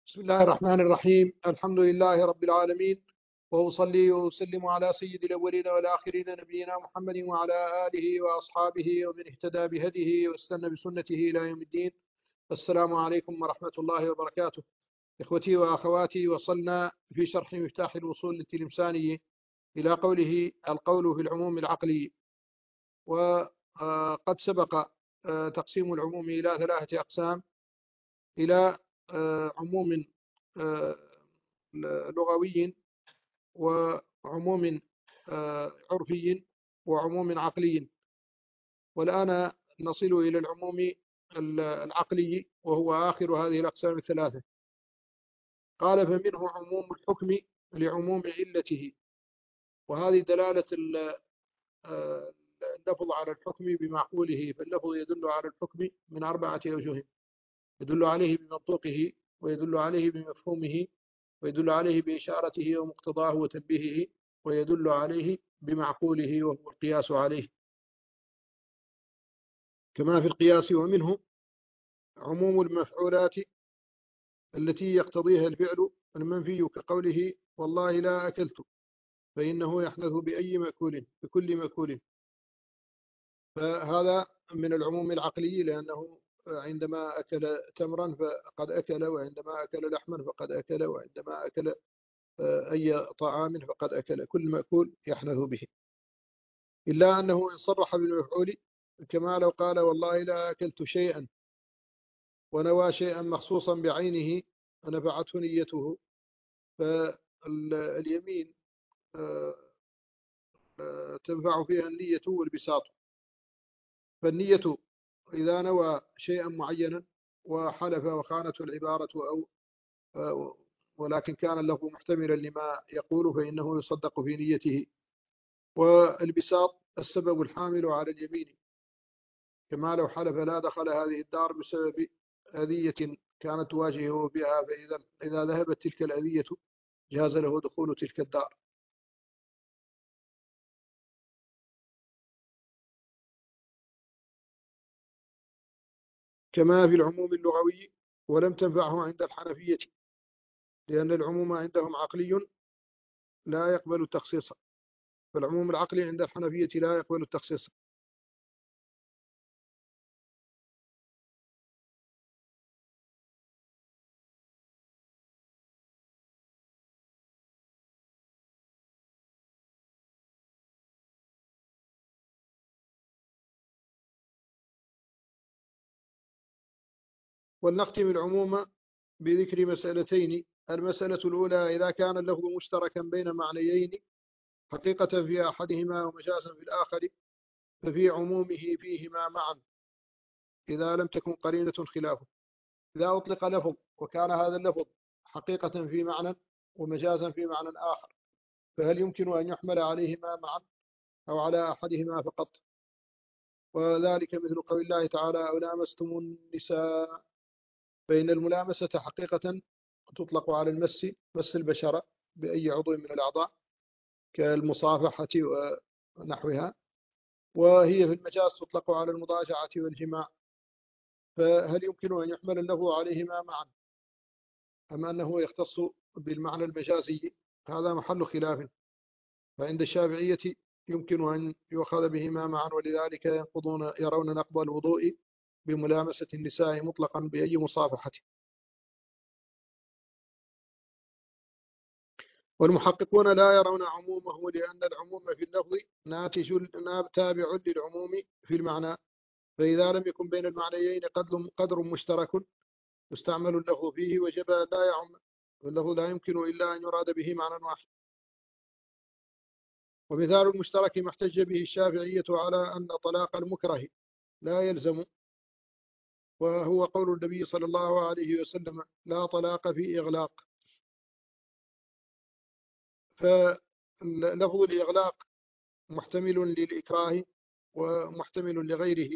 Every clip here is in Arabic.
بسم الله الرحمن الرحيم. الحمد لله رب العالمين، وأصلي وأسلم على سيد الأولين والآخرين نبينا محمد وعلى آله وأصحابه ومن اهتدى بهديه واستنى بسنته إلى يوم الدين. السلام عليكم ورحمة الله وبركاته. إخوتي وأخواتي، وصلنا في شرح مفتاح الوصول للتلمساني إلى قوله القول في العموم العقلي. وقد سبق تقسيم العموم إلى 3 أقسام: إلى عموم لغوي، وعموم عرفي، وعموم عقلي. والآن نصل إلى العموم العقلي، وهو آخر هذه الأقسام الثلاثة. قال: فمنه عموم الحكم لعموم علته. وهذه دلالة اللفظ على الحكم بمعقوله، فاللفظ يدل على الحكم من 4 أوجه: يدل عليه بمنطوقه، ويدل عليه بمفهومه، ويدل عليه بإشارته ومقتضاه وتنبيهه، ويدل عليه بمعقوله وهو القياس عليه، كما في القياس. ومنه عموم المفعولات التي يقتضيها الفعل المنفي، كقوله: والله لا أكلت، فإنه يحنث بأي مأكول، بكل مأكول. فهذا من العموم العقلي، لأنه عندما أكل تمرا فقد أكل، وعندما أكل لحما فقد أكل، وعندما أكل أي طعام فقد أكل، كل مأكول يحنث به. إلا أنه إن صرح بالمفعول، كما لو قال: والله لا أكلت شيئا، ونوى شيئا مخصوصا بعينه ونفعته نيته، فاليمين تنفع فيها النية والبساط. فالنية إذا نوى شيئا معينا وحلف وخانته العبارة ولكن كان له محتملا لما يقول، فإنه يصدق في نيته. والبساط السبب الحامل على اليمين، كما لو حلف: لا دخل هذه الدار بسبب أذية كانت تواجهه بها، فإذا ذهبت تلك الأذية جاز له دخول تلك الدار. كما في العموم اللغوي. ولم تنفعه عند الحنفية، لأن العموم عندهم عقلي لا يقبل التخصيص، فالعموم العقلي عند الحنفية لا يقبل التخصيص. ولنختم العموم بذكر مسألتين: المسألة الأولى: إذا كان اللفظ مشتركا بين معنيين حقيقة في أحدهما ومجازا في الآخر، ففي عمومه فيهما معا إذا لم تكن قرينة خلافه. إذا أطلق لفظ وكان هذا اللفظ حقيقة في معنى ومجازا في معنى آخر، فهل يمكن أن يحمل عليهما معا أو على أحدهما فقط؟ وذلك مثل قول الله تعالى: أو لامستم النساء. فإن الملامسة حقيقة تطلق على المس، مس البشرة بأي عضو من الأعضاء كالمصافحة ونحوها، وهي في المجاز تطلق على المضاجعة والجماع. فهل يمكن أن يحمل اللفظ عليهما معا أم أنه يختص بالمعنى المجازي؟ هذا محل خلاف. فعند الشافعية يمكن أن يؤخذ بهما معا، ولذلك يرون نقض الوضوء بملامسة النساء مطلقا بأي مصافحة. والمحققون لا يرون عمومه، لأن العموم في اللفظ تابع للعموم في المعنى، فإذا لم يكن بين المعنيين قدر مشترك يستعمل اللفظ فيه، وجب لا يعم، واللفظ لا يمكن إلا أن يراد به معنى واحد. ومثال المشترك ما احتج به الشافعية على أن طلاق المكره لا يلزم، وهو قول النبي صلى الله عليه وسلم: لا طلاق في إغلاق. فلفظ الإغلاق محتمل للإكراه ومحتمل لغيره.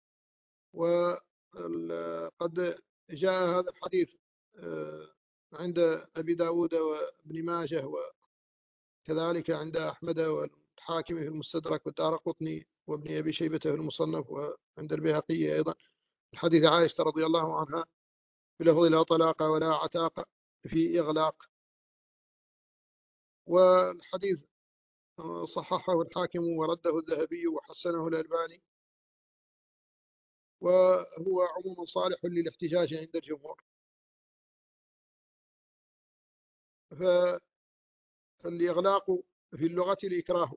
وقد جاء هذا الحديث عند أبي داود وابن ماجه، وكذلك عند أحمد والحاكم في المستدرك والدارقطني وابن أبي شيبة في المصنف، وعند البيهقي أيضا، الحديث عائشة رضي الله عنها بلفظ: لا طلاق ولا عتاق في إغلاق. والحديث صححه الحاكم ورده الذهبي وحسنه الألباني، وهو عموما صالح للاحتجاج عند الجمهور. فالإغلاق في اللغة الإكراه،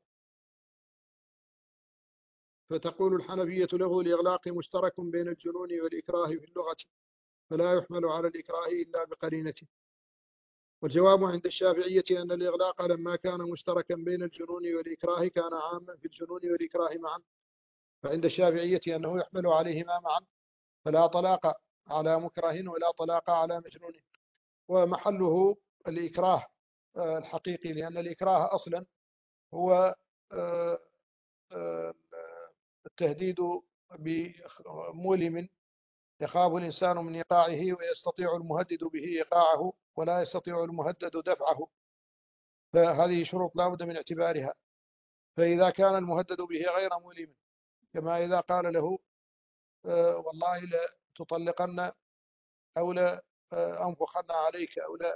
فتقول الحنفية له الإغلاق مشترك بين الجنون والإكراه في اللغة، فلا يحمل على الإكراه إلا بقرينته. والجواب عند الشافعية أن الإغلاق لما كان مشتركا بين الجنون والإكراه كان عاما في الجنون والإكراه معا، فعند الشافعية أنه يحمل عليهما معا، فلا طلاق على مكره ولا طلاق على مجنون. ومحله الإكراه الحقيقي، لأن الإكراه أصلا هو آه، آه، التهديد بمؤلم يخاف الإنسان من إيقاعه ويستطيع المهدد به إيقاعه ولا يستطيع المهدد دفعه، فهذه شروط لا بد من اعتبارها. فإذا كان المهدد به غير مؤلم، كما إذا قال له والله لا تطلقن أو لا أنفخن عليك أو لا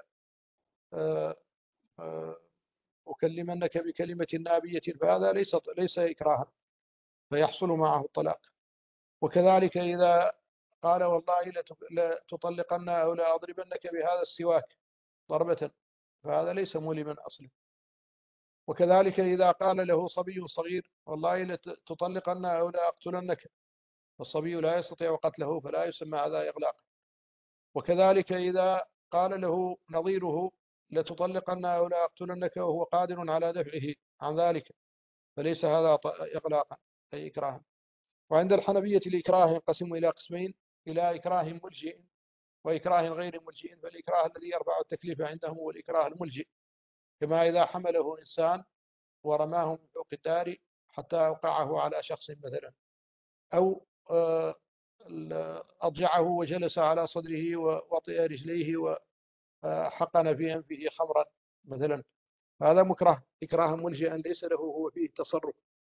أكلمنك بكلمة نابية، فهذا ليس إكراها، فيحصل معه الطلاق. وكذلك إذا قال والله لا تطلقن أو لا أضربنك بهذا السواك ضربة، فهذا ليس مؤلما أصلا. وكذلك إذا قال له صبي صغير والله لا تطلقن أو لا أقتلنك، فالصبي لا يستطيع قتله، فلا يسمى هذا إغلاق. وكذلك إذا قال له نظيره لتطلقن أو لا أقتلنك وهو قادر على دفعه عن ذلك، فليس هذا إغلاقا أي إكراها. وعند الحنفية الإكراه ينقسم إلى قسمين: إلى إكراه ملجئ وإكراه غير ملجئ. فالإكراه الذي يرفع التكليف عندهم هو الإكراه الملجئ، كما إذا حمله إنسان ورماه من فوق الدار حتى أوقعه على شخص مثلا، أو أضجعه وجلس على صدره ووطئ رجليه وحقن في أنفه خمرا مثلا، هذا مكره إكراها ملجئا ليس له هو فيه تصرف.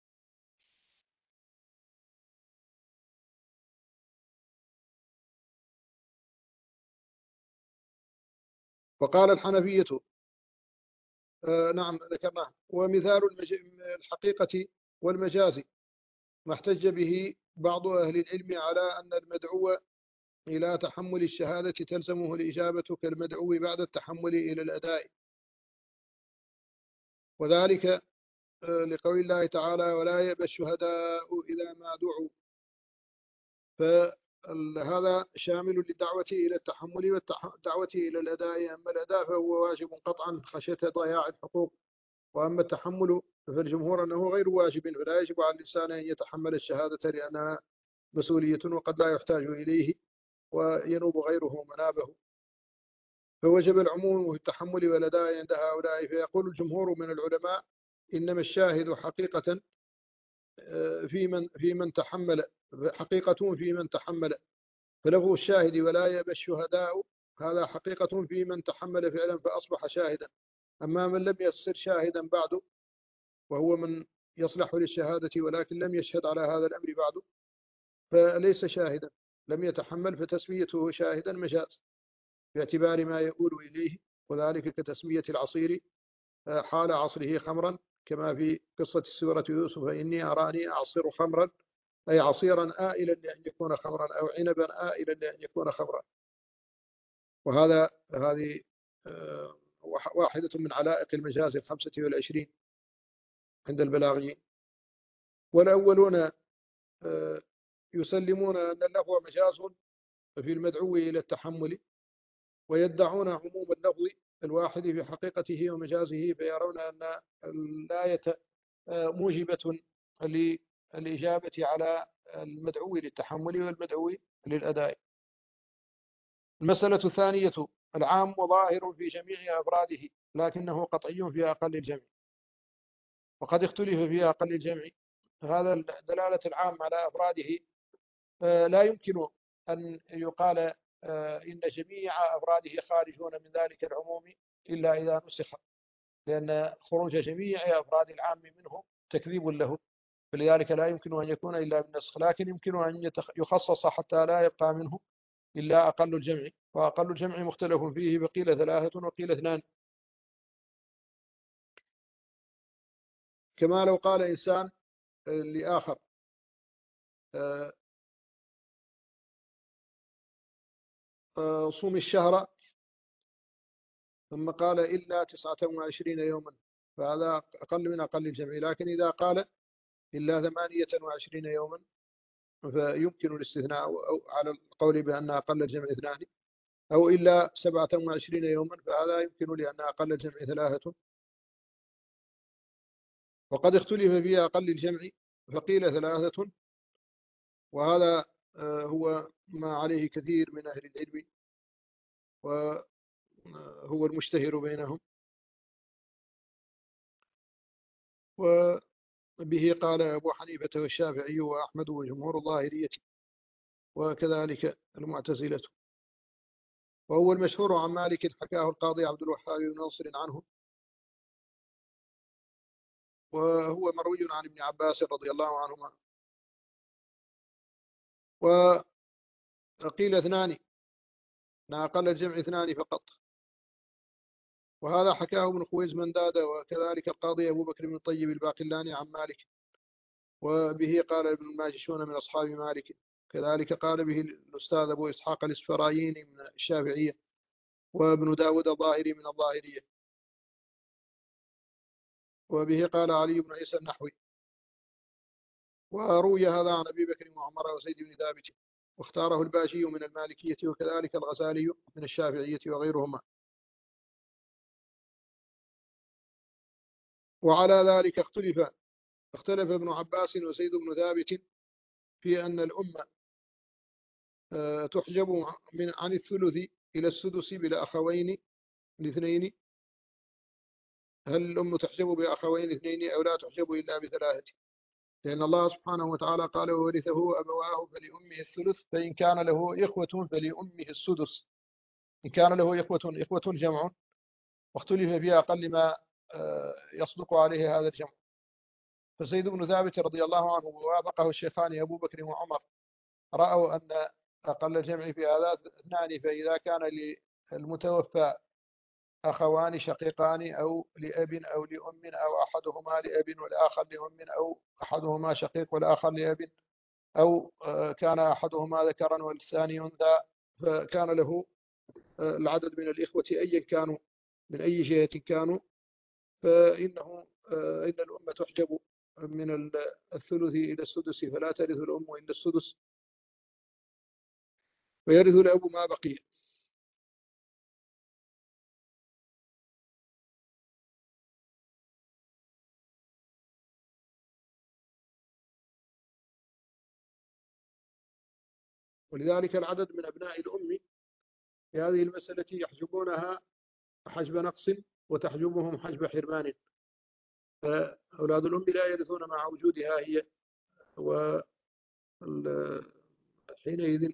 وقال الحنفية نعم ذكرناه. ومثال الحقيقة والمجاز ما احتج به بعض أهل العلم على أن المدعو إلى تحمل الشهادة تلزمه الإجابة كالمدعو بعد التحمل إلى الأداء، وذلك لقول الله تعالى ولا يأبى الشهداء إذا ما دعوا. فهذا شامل للدعوة إلى التحمل والدعوة إلى الأداء. أما الأداء فهو واجب قطعا خشية ضياع الحقوق، وأما التحمل فالجمهور أنه غير واجب، فلا يجب على الإنسان أن يتحمل الشهادة لأنها مسؤولية وقد لا يحتاج إليه وينوب غيره منابه، فوجب العموم في التحمل والأداء عند هؤلاء. فيقول الجمهور من العلماء إنما الشاهد حقيقة في من تحمل، حقيقة في من تحمل، فلفظ الشاهد ولا يأبى الشهداء هذا حقيقة في من تحمل فعلا فأصبح شاهدا. أما من لم يصير شاهدا بعد وهو من يصلح للشهادة ولكن لم يشهد على هذا الأمر بعد فليس شاهدا، لم يتحمل، فتسميته شاهدا مجاز باعتبار ما يؤول إليه، وذلك كتسمية العصير حال عصره خمرا، كما في قصة سورة يوسف إني أراني أعصر خمرا، أي عصيرا آئلا لأن يكون خمرا، أو عنبا آئلا لأن يكون خمرا. هذه واحدة من علائق المجاز 25 عند البلاغيين. والأولون يسلمون أن اللفظ مجاز في المدعو إلى التحمل، ويدعون عموم اللفظ الواحد في حقيقته ومجازه، فيرون أن الآية موجبة للإجابة على المدعو للتحمل والمدعو للأداء. المسألة الثانية: العام ظاهر في جميع أفراده لكنه قطعي في أقل الجمع، وقد اختلف في أقل الجمع. هذا دلالة العام على أفراده لا يمكن أن يقال إن جميع أفراده خارجون من ذلك العموم إلا إذا نسخ، لأن خروج جميع أفراد العام منه تكذيب له، فلذلك لا يمكن أن يكون إلا بالنسخ. لكن يمكن أن يخصص حتى لا يبقى منه إلا أقل الجمع، وأقل الجمع مختلف فيه، فقيل 3 وقيل 2. كما لو قال إنسان لآخر صوم الشهر، ثم قال إلا 29 يوما، فهذا أقل من أقل الجمع. لكن إذا قال إلا 28 يوما فيمكن الاستثناء، أو على القول بأن أقل الجمع 2، أو إلا 27 يوما فهذا يمكن لأن أقل الجمع 3. وقد اختلف في أقل الجمع، فقيل 3، وهذا هو ما عليه كثير من أهل العلم، وهو المشتهر بينهم. وبه قال أبو حنيفة والشافعي وأحمد وجمهور الظاهرية، وكذلك المعتزلة. وهو المشهور عن مالك، حكاه القاضي عبد الوهاب بن ناصر عنه، وهو مروي عن ابن عباس رضي الله عنهما. وقيل 2، أن أقل الجمع 2 فقط، وهذا حكاه ابن خويز من داد، وكذلك القاضي أبو بكر بن الطيب الباقلاني عن مالك. وبه قال ابن الماجشون من أصحاب مالك، كذلك قال به الأستاذ أبو إسحاق الإسفرايني من الشافعية، وابن داود الظاهري من الظاهرية. وبه قال علي بن عيسى النحوي. وروي هذا عن أبي بكر وعمر وزيد بن ثابت، واختاره الباجي من المالكية، وكذلك الغزالي من الشافعية وغيرهما. وعلى ذلك اختلف ابن عباس وزيد بن ثابت في أن الأمة تحجب عن الثلث إلى السدس بالأخوين الاثنين. هل الأم تحجب بأخوين اثنين أو لا تحجب إلا ب3؟ لأن الله سبحانه وتعالى قال وورثه أبواه فلأمه الثلث، فإن كان له إخوة فلأمه السدس. إن كان له إخوة جمع، واختلف في أقل ما يصدق عليه هذا الجمع. فزيد بن ثابت رضي الله عنه ووافقه الشيخان أبو بكر وعمر رأوا أن أقل الجمع في هذا 2، فإذا كان للمتوفى أخوان شقيقان أو لأب أو لأم، أو أحدهما لأب والآخر لأم، أو أحدهما شقيق والآخر لأب، أو كان أحدهما ذكرا والثاني أنثى، فكان له العدد من الإخوة أيا كانوا من أي جهة كانوا، فإنه إن الأمة تحجب من الثلث إلى السدس، فلا ترث الأم إلا السدس، ويرث الأب ما بقي. ولذلك العدد من أبناء الأم في هذه المسألة يحجبونها حجب نقص، وتحجبهم حجب حرمان. فأولاد الأم لا يرثون مع وجودها هي، وحينئذ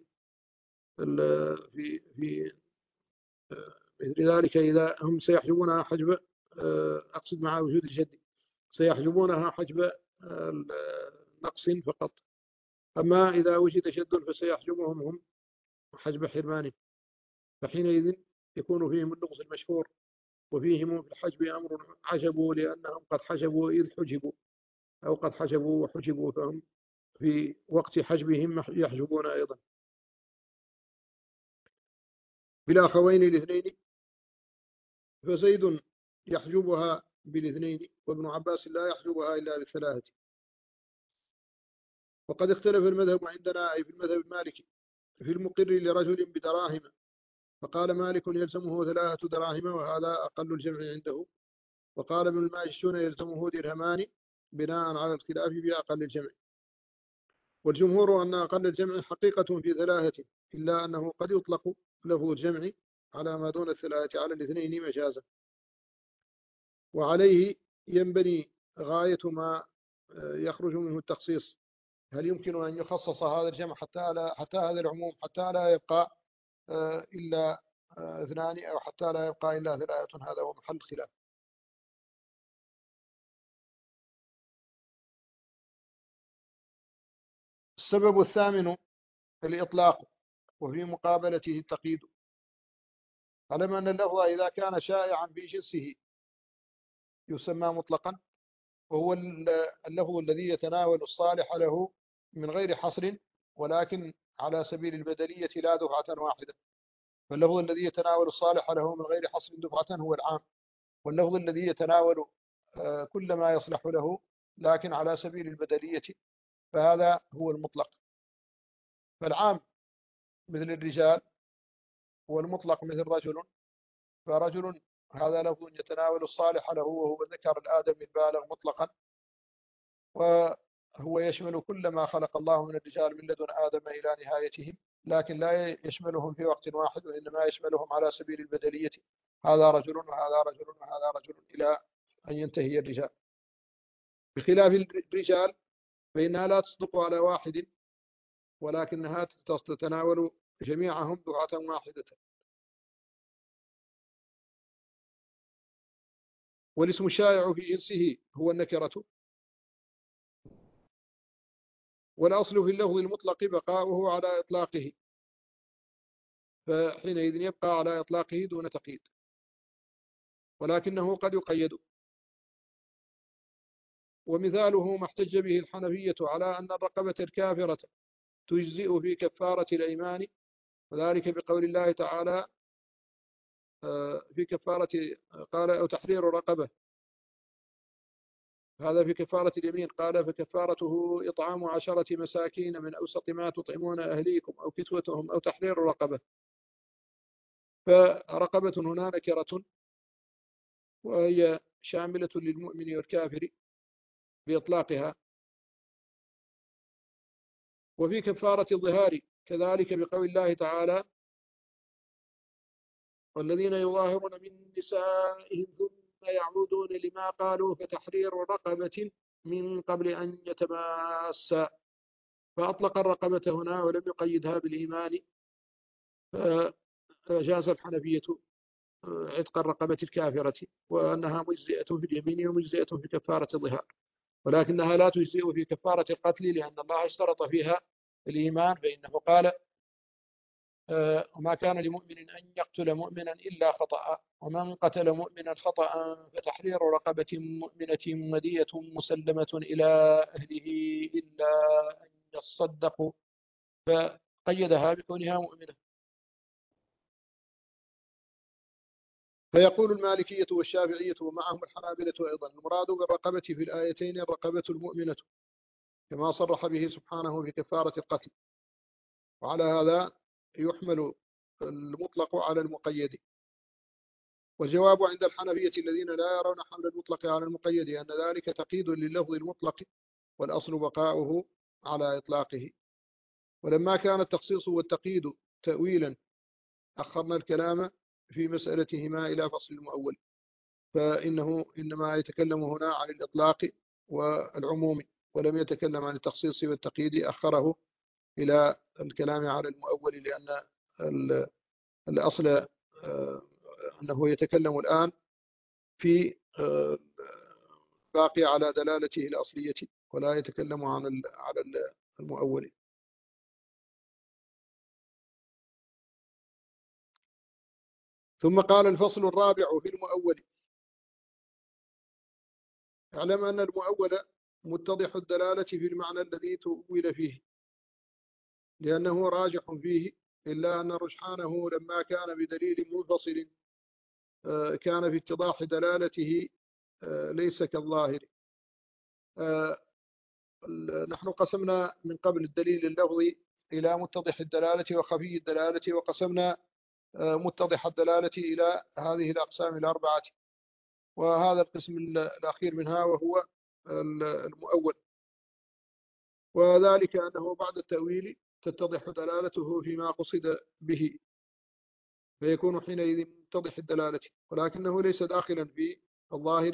في مثل ذلك إذا هم سيحجبونها حجب، أقصد مع وجود الجد، سيحجبونها حجب نقص فقط. أما إذا وجد شد فسيحجبهم هم حجب حرمان، فحينئذ يكون فيهم اللغز المشهور، وفيهم في الحجب أمر عجبوا لأنهم قد حجبوا إذ حجبوا، أو قد حجبوا وحجبوا، فهم في وقت حجبهم يحجبون أيضا. بالأخوين الاثنين فزيد يحجبها بالاثنين، وابن عباس لا يحجبها إلا ب3. وقد اختلف المذهب عندنا، أي في المذهب المالكي، في المقر لرجل بدراهم، فقال مالك يلزمه 3 دراهم، وهذا أقل الجمع عنده. وقال ابن الماجشون يلزمه درهمان، بناء على الخلاف في أقل الجمع. والجمهور أن أقل الجمع حقيقة في 3، إلا أنه قد يطلق لفظ الجمع على ما دون 3 على الاثنين مجازا. وعليه ينبني غاية ما يخرج منه التخصيص. هل يمكن أن يخصص هذا الجمع حتى هذا العموم حتى لا يبقى إلا 2، أو حتى لا يبقى إلا 3؟ هذا هو محل الخلاف. السبب الثامن الإطلاق، وفي مقابلته التقييد. علم أن اللفظ إذا كان شائعا في جنسه يسمى مطلقا، وهو اللفظ الذي يتناول الصالح له من غير حصر، ولكن على سبيل البدلية لا دفعة واحدة. فاللفظ الذي يتناول الصالح له من غير حصر دفعة هو العام، واللفظ الذي يتناول كل ما يصلح له لكن على سبيل البدلية فهذا هو المطلق. فالعام مثل الرجال، والمطلق مثل رجل. فرجل هذا لفظ يتناول الصالح له وهو ذكر الآدمي البالغ مطلقا، وهو يشمل كل ما خلق الله من الرجال من لدن آدم إلى نهايتهم، لكن لا يشملهم في وقت واحد، وإنما يشملهم على سبيل البدلية، هذا رجل وهذا رجل وهذا رجل إلى أن ينتهي الرجال. بخلاف الرجال فإنها لا تصدق على واحد، ولكنها تتناول جميعهم دفعة واحدة. والاسم الشائع في جنسه هو النكرة، والأصل في اللفظ المطلق بقاؤه على إطلاقه، فحينئذ يبقى على إطلاقه دون تقييد، ولكنه قد يقيد. ومثاله ما احتج به الحنفية على أن الرقبة الكافرة تجزئ في كفارة الأيمان، وذلك بقول الله تعالى في كفارة، قال أو تحرير رقبة، هذا في كفارة اليمين. قال فكفارته إطعام 10 مساكين من أوسط ما تطعمون أهليكم أو كسوتهم أو تحرير رقبة. فرقبة هنا نكرة، وهي شاملة للمؤمن والكافر بإطلاقها. وفي كفارة الظهار كذلك بقول الله تعالى والذين يظاهرون من نسائهم ثم يعودون لما قالوا فتحرير رقبة من قبل أن يتماسا. فأطلق الرقبة هنا ولم يقيدها بالإيمان، فجاز الحنفية عتق الرقبة الكافرة، وأنها مجزئة في اليمين ومجزئة في كفارة الظهار، ولكنها لا تجزئ في كفارة القتل، لأن الله اشترط فيها الإيمان، فإنه قال وما كان لمؤمن أن يقتل مؤمنا إلا خطأ، ومن قتل مؤمنا خطأ فتحرير رقبة مؤمنة ودية مسلمة إلى أهله إلا أن يصدقوا، فقيدها بكونها مؤمنة. فيقول المالكية والشافعية ومعهم الحنابلة أيضا المراد بالرقبة في الآيتين الرقبة المؤمنة، كما صرح به سبحانه في كفارة القتل، وعلى هذا يحمل المطلق على المقيد. والجواب عند الحنفية الذين لا يرون حمل المطلق على المقيد أن ذلك تقييد لللفظ المطلق، والأصل بقاؤه على إطلاقه. ولما كان التخصيص والتقييد تأويلا أخرنا الكلام في مسألتهما إلى فصل المؤول، فإنه إنما يتكلم هنا عن الإطلاق والعموم، ولم يتكلم عن التخصيص والتقييد، أخره إلى الكلام على المؤول، لأن الأصل أنه يتكلم الآن في باقي على دلالته الأصلية، ولا يتكلم على المؤول. ثم قال الفصل الرابع في المؤول. اعلم أن المؤول متضح الدلالة في المعنى الذي تؤول فيه، لأنه راجح فيه، إلا أن رجحانه لما كان بدليل منفصل كان في اتضاح دلالته ليس كالظاهر. نحن قسمنا من قبل الدليل اللفظي إلى متضح الدلالة وخفي الدلالة، وقسمنا متضح الدلالة إلى هذه الأقسام الأربعة، وهذا القسم الأخير منها وهو المؤول، وذلك أنه بعد التأويل تتضح دلالته فيما قصد به، فيكون حينئذ متضح الدلالة، ولكنه ليس داخلا في الظاهر،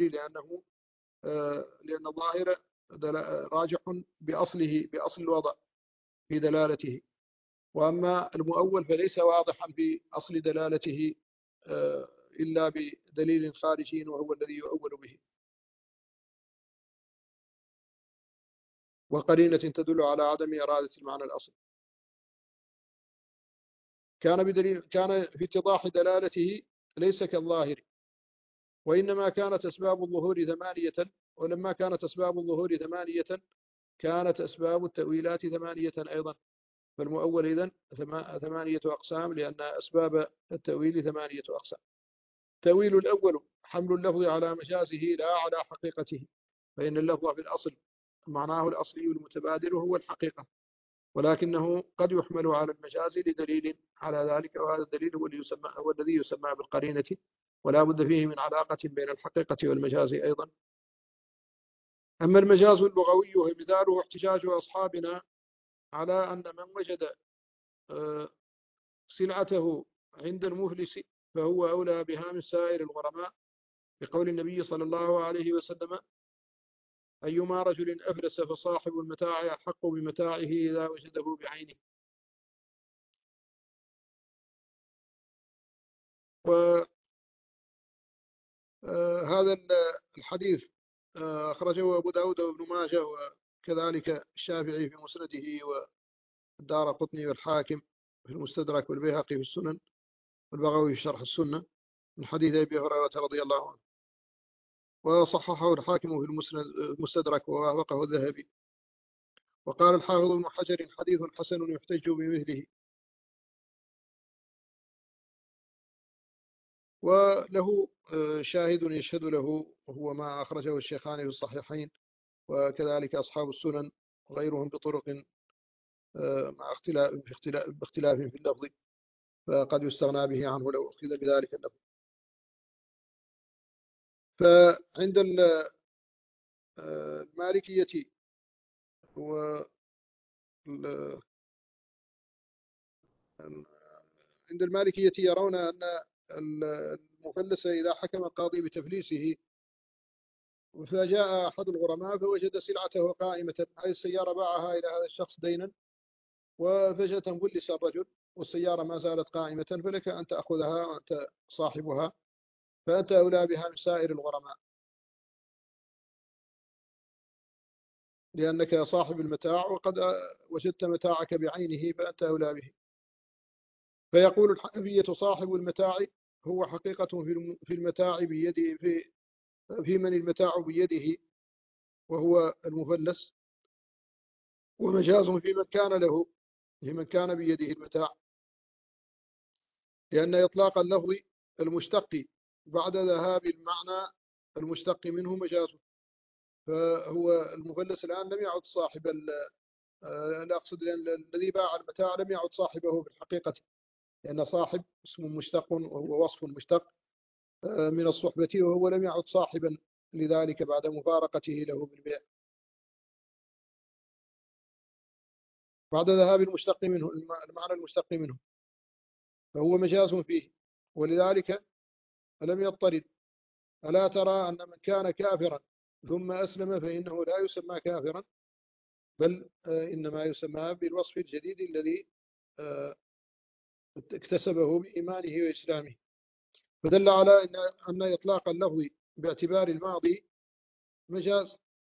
لأن الظاهر راجح بأصله، بأصل الوضع في دلالته، وأما المؤول فليس واضحا في أصل دلالته إلا بدليل خارجي وهو الذي يؤول به، وقرينة تدل على عدم إرادة المعنى الأصل. كان في اتضاح دلالته ليس كالظاهر، وإنما كانت أسباب الظهور ثمانية. ولما كانت أسباب الظهور ثمانية كانت أسباب التأويلات ثمانية أيضا. فالمؤول إذن ثمانية أقسام، لأن أسباب التأويل ثمانية أقسام. التأويل الأول حمل اللفظ على مجازه لا على حقيقته، فإن اللفظ في الأصل معناه الأصلي المتبادل هو الحقيقة، ولكنه قد يحمل على المجاز لدليل على ذلك، وهذا الدليل هو الذي يسمى بالقرينة، ولا بد فيه من علاقة بين الحقيقة والمجاز أيضا. أما المجاز اللغوي مثاله احتجاج أصحابنا على أن من وجد سلعته عند المفلس فهو أولى بها من سائر الغرماء، بقول النبي صلى الله عليه وسلم: أيما رجل أفلس فصاحب المتاع أحق بمتاعه إذا وجده بعينه. وهذا الحديث أخرجه أبو داود وابن ماجه، وكذلك الشافعي في مسنده، والدارقطني والحاكم في المستدرك، والبيهقي في السنن، والبغوي في شرح السنة، من حديث أبي هريرة رضي الله عنه، وصححه الحاكم في المستدرك ووافقه الذهبي. وقال الحافظ ابن حجر: حديث حسن يحتج بمثله. وله شاهد يشهد له، وهو ما أخرجه الشيخان في الصحيحين، وكذلك أصحاب السنن وغيرهم بطرق مع باختلاف في اللفظ، فقد يستغنى به عنه لو أخذ بذلك اللفظ. فعند المالكية عند المالكية يرون أن المفلس إذا حكم القاضي بتفليسه فجاء أحد الغرماء فوجد سلعته قائمة، هذه السيارة باعها إلى هذا الشخص دينا، وفجأة فلس الرجل والسيارة ما زالت قائمة، فلك أن تأخذها وأنت صاحبها، فأنت أولى بها من سائر الغرماء، لأنك صاحب المتاع وقد وجدت متاعك بعينه، فأنت أولى به. فيقول الحنفية: صاحب المتاع هو حقيقة في المتاع بيده، في من المتاع بيده وهو المفلس، ومجاز في من كان له، لمن كان بيده المتاع، لأن إطلاق اللفظ المشتق بعد ذهاب المعنى المشتق منه مجاز. فهو المفلس الآن لم يعد صاحب لا أقصد، لأن الذي باع المتاع لم يعد صاحبه بالحقيقة، لأن صاحب اسم مشتق وهو وصف مشتق من الصحبة، وهو لم يعد صاحبا لذلك بعد مفارقته له بالبيع، بعد ذهاب المشتق منه، المعنى المشتق منه، فهو مجاز فيه، ولذلك لم يضطرد. ألا ترى أن من كان كافرا ثم أسلم فإنه لا يسمى كافرا، بل إنما يسمى بالوصف الجديد الذي اكتسبه بإيمانه وإسلامه. فدل على أن إطلاق اللفظ باعتبار الماضي مجاز.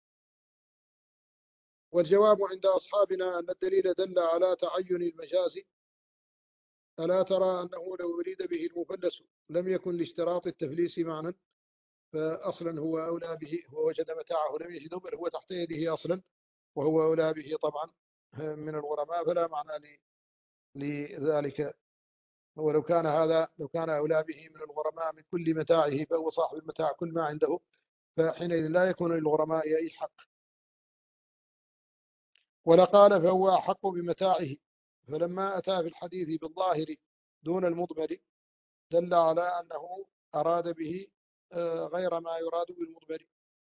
والجواب عند أصحابنا أن الدليل دل على تعين المجاز. ألا ترى أنه لو أريد به المفلس لم يكن لاشتراط التفليس معنى، فأصلا هو أولى به، هو وجد متاعه لم يجده، بل هو تحت يده أصلا، وهو أولى به طبعا من الغرماء، فلا معنى لذلك. ولو كان هذا، لو كان أولى به من الغرماء من كل متاعه، فهو صاحب المتاع كل ما عنده، فحينئذ لا يكون للغرماء أي حق. ولقال: فهو أحق بمتاعه. فلما أتى في الحديث بالظاهر دون المضمر دل على أنه أراد به غير ما يراد بالمضمر،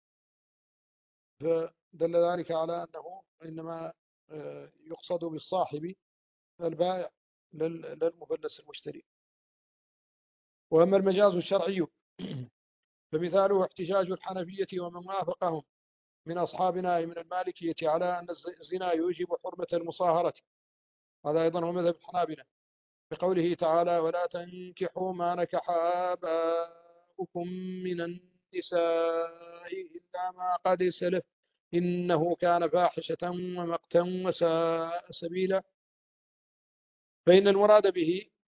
فدل ذلك على أنه إنما يقصد بالصاحب البائع للمفلس المشتري. وأما المجاز الشرعي فمثاله احتجاج الحنفية ومن وافقهم من أصحابنا من المالكية على أن الزنا يوجب حرمة المصاهرة، هذا أيضا هو مذهب الحنابلة، بقوله تعالى: ولا تنكحوا ما نكح آباؤكم من النساء إلا ما قد سلف إنه كان فاحشة ومقتا وساء سبيلا. فإن المراد به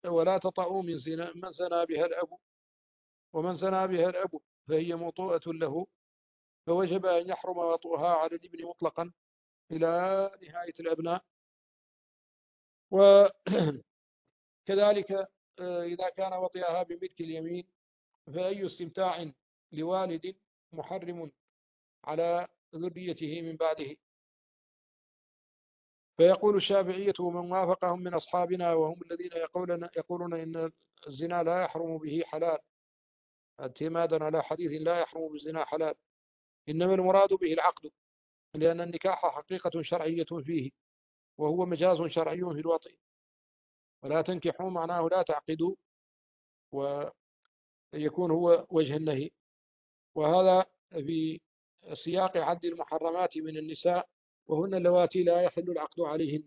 ولا تطأوا من زنى بها الأب، ومن زنى بها الأب فهي موطوءة له، فوجب أن يحرم وطئها على الابن مطلقا إلى نهاية الأبناء. وكذلك إذا كان وطئها بملك اليمين فأي استمتاع لوالد محرم على ذريته من بعده. فيقول الشافعية ومن وافقهم من أصحابنا وهم الذين يقولون إن الزنا لا يحرم به حلال، اعتمادا على حديث لا يحرم بالزنا حلال، إنما المراد به العقد، لأن النكاح حقيقة شرعية فيه، وهو مجاز شرعي في الوطء. ولا تنكحوا معناه لا تعقدوا، ويكون هو وجه النهي. وهذا في سياق عد المحرمات من النساء، وهن اللواتي لا يحل العقد عليهن.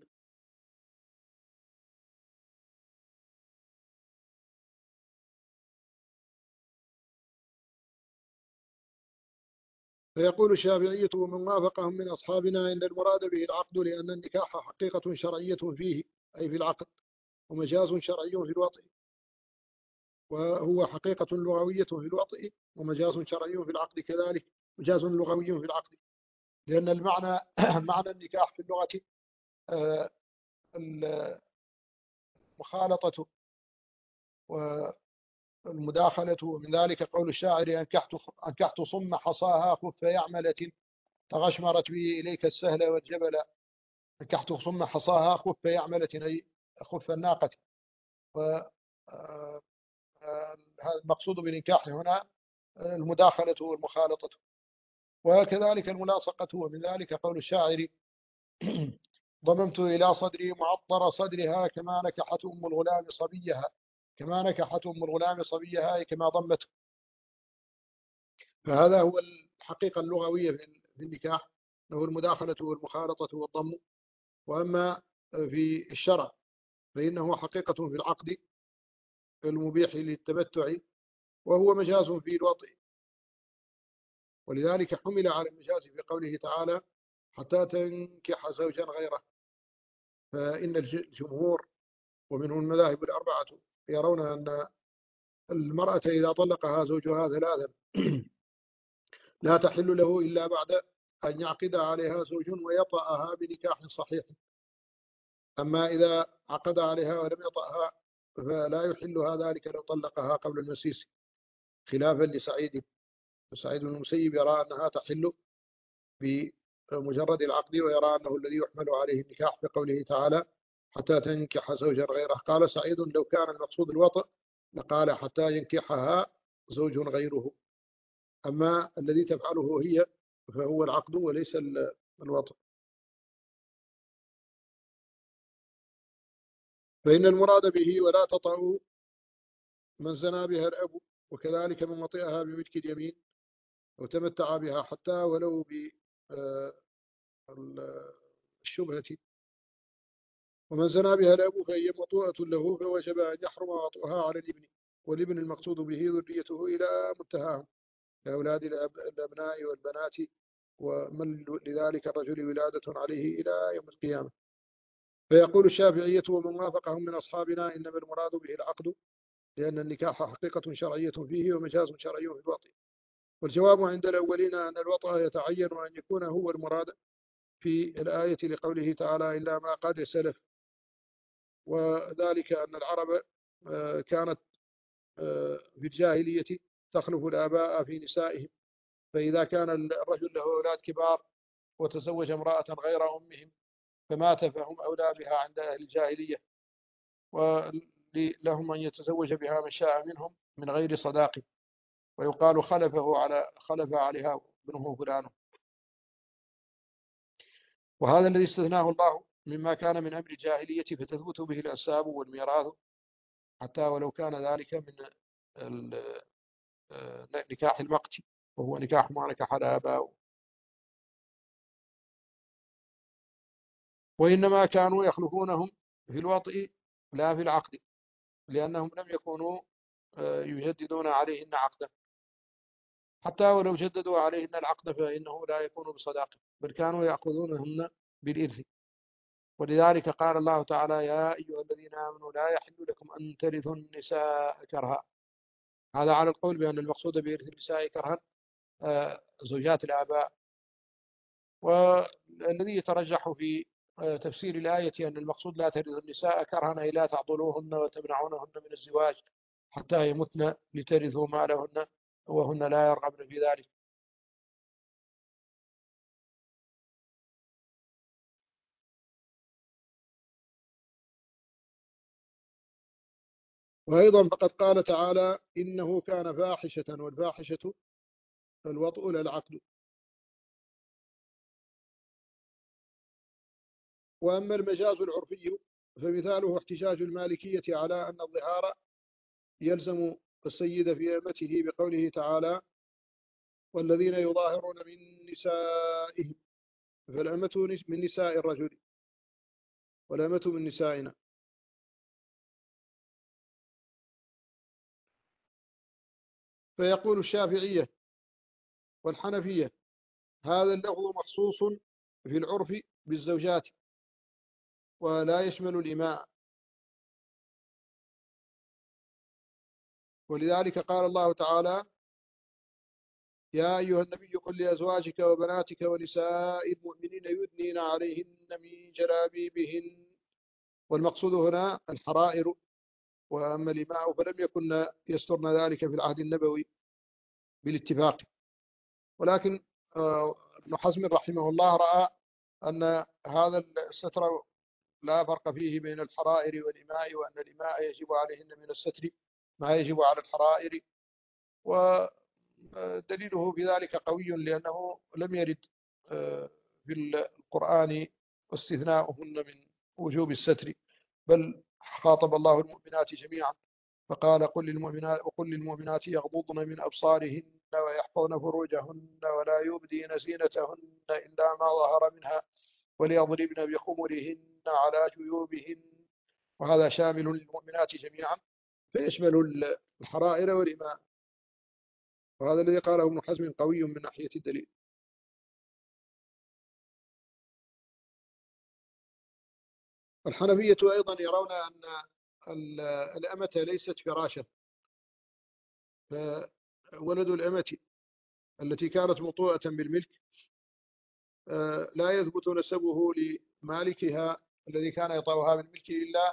فيقول الشافعية ومن وافقهم من أصحابنا إن المراد به العقد، لأن النكاح حقيقة شرعية فيه أي في العقد، ومجاز شرعي في الوطء، وهو حقيقة لغوية في الوطء، ومجاز شرعي في العقد كذلك، مجاز لغوي في العقد، لأن المعنى معنى النكاح في اللغة المخالطة والمداخلة. ومن ذلك قول الشاعر أنكحت صم حصاها خف يعملة، تغشمرت به إليك السهل والجبل. أنكحت صم حصاها خف يعملة أي خف الناقة. وهذا المقصود بالإنكاح هنا المداخلة والمخالطة، وكذلك الملاصقة. ومن ذلك قول الشاعر ضممت إلى صدري معطر صدرها كما نكحت أم الغلام صبيها، كما نكحت أم الغلام صبيها كما ضمته. فهذا هو الحقيقة اللغوية في النكاح، له المداخلة والمخالطة والضم. وأما في الشرع فإنه حقيقة في العقد المبيح للتمتع، وهو مجاز في الوطء. ولذلك حمل على المجاز في قوله تعالى حتى تنكح زوجا غيره. فإن الجمهور ومنهم المذاهب الأربعة يرون أن المرأة إذا طلقها زوجها ثلاثا لا تحل له إلا بعد أن يعقد عليها زوج ويطأها بنكاح صحيح. أما إذا عقد عليها ولم يطأها فلا يحلها ذلك لو طلقها قبل المسيس، خلافا لسعيد. سعيد بن المسيب يرى أنها تحل بمجرد العقد، ويرى أنه الذي يحمل عليه النكاح بقوله تعالى حتى تنكح زوجا غيره. قال سعيد لو كان المقصود الوطء لقال حتى ينكحها زوج غيره. أما الذي تفعله هي فهو العقد وليس الوطء. فإن المراد به ولا تطأوا من زنى بها الأب، وكذلك من وطئها بملك اليمين وتمتع بها حتى ولو بالشبهة. ومن زنى بها الأب فهي مطوءة له، فوجب أن يحرم وطئها على الابن، والابن المقصود به ذريته إلى منتهاهم كأولاد الأبناء والبنات، ومن لذلك الرجل ولادة عليه إلى يوم القيامة. فيقول الشافعية ومن وافقهم من أصحابنا إنما المراد به العقد، لأن النكاح حقيقة شرعية فيه ومجاز شرعي في الوطء. والجواب عند الأولين أن الوطء يتعين أن يكون هو المراد في الآية لقوله تعالى إلا ما قد سلف، وذلك أن العرب كانت في الجاهلية تخلف الآباء في نسائهم. فإذا كان الرجل له أولاد كبار وتزوج امرأة غير أمهم فمات فهم أولى بها عند أهل الجاهلية، ولهم أن يتزوج بها من شاء منهم من غير صداق، ويقال خلف عليها ابنه فلان. وهذا الذي استثناه الله مما كان من أمر الجاهلية، فتثبت به الأنساب والميراث حتى ولو كان ذلك من نكاح المقت، وهو نكاح ما نكح الآباء. وإنما كانوا يخلفونهم في الوطء لا في العقد، لأنهم لم يكونوا يجددون عليهن عقدا، حتى ولو جددوا عليهن العقد فإنه لا يكون بصداقة، بل كانوا يأخذونهن بالإرث. ولذلك قال الله تعالى: يا أيها الذين آمنوا لا يحل لكم أن ترثوا النساء كرها. هذا على القول بأن المقصود بإرث النساء كرها زوجات الآباء. والذي يترجح في تفسير الآية أن المقصود لا ترث النساء كرها أي لا تعضلوهن وتمنعونهن من الزواج حتى يمتن لترثوا مالهن وهن لا يرغبن في ذلك. وأيضا فقد قال تعالى: إنه كان فاحشة، والفاحشة الوطء لا العقد. وأما المجاز العرفي فمثاله احتجاج المالكية على أن الظهار يلزم السيد في أمته بقوله تعالى: والذين يظاهرون من نسائهم، فالأمة من نساء الرجل والأمة من نسائنا. فيقول الشافعية والحنفية: هذا اللفظ مخصوص في العرف بالزوجات ولا يشمل الإماء. ولذلك قال الله تعالى: يا أيها النبي قل لأزواجك وبناتك ونساء المؤمنين يدنين عليهن من جلابيبهن. والمقصود هنا الحرائر. وأما الإماء فلم يكن يسترن ذلك في العهد النبوي بالاتفاق. ولكن ابن حزم رحمه الله رأى أن هذا الستر لا فرق فيه بين الحرائر والإماء، وأن الإماء يجب عليهن من الستر ما يجب على الحرائر. ودليله بذلك قوي لأنه لم يرد في القرآن استثناؤهن من وجوب الستر، بل خاطب الله المؤمنات جميعا فقال: وقل للمؤمنات يغضضن من أبصارهن ويحفظن فروجهن ولا يبدين زينتهن إلا ما ظهر منها وليضربن بخمرهن على جيوبهن. وهذا شامل للمؤمنات جميعا فيشمل الحرائر والإماء. وهذا الذي قاله ابن حزم قوي من ناحية الدليل. الحنفية أيضا يرون أن الأمة ليست فراشة، فولد الأمة التي كانت مطوءة بالملك لا يثبت نسبه لمالكها الذي كان يطوها بالملك إلا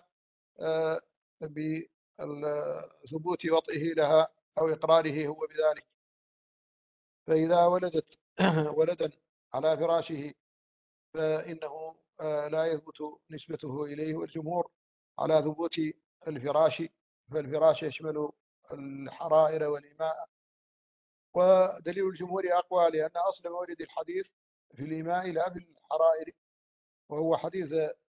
بثبوت وطئه لها أو إقراره هو بذلك. فإذا ولدت ولدا على فراشه فإنه لا يثبت نسبته إليه. والجمهور على ثبوت الفراش، فالفراش يشمل الحرائر والإماء. ودليل الجمهور أقوى لأن أصل مورد الحديث في الإماء لا في الحرائر، وهو حديث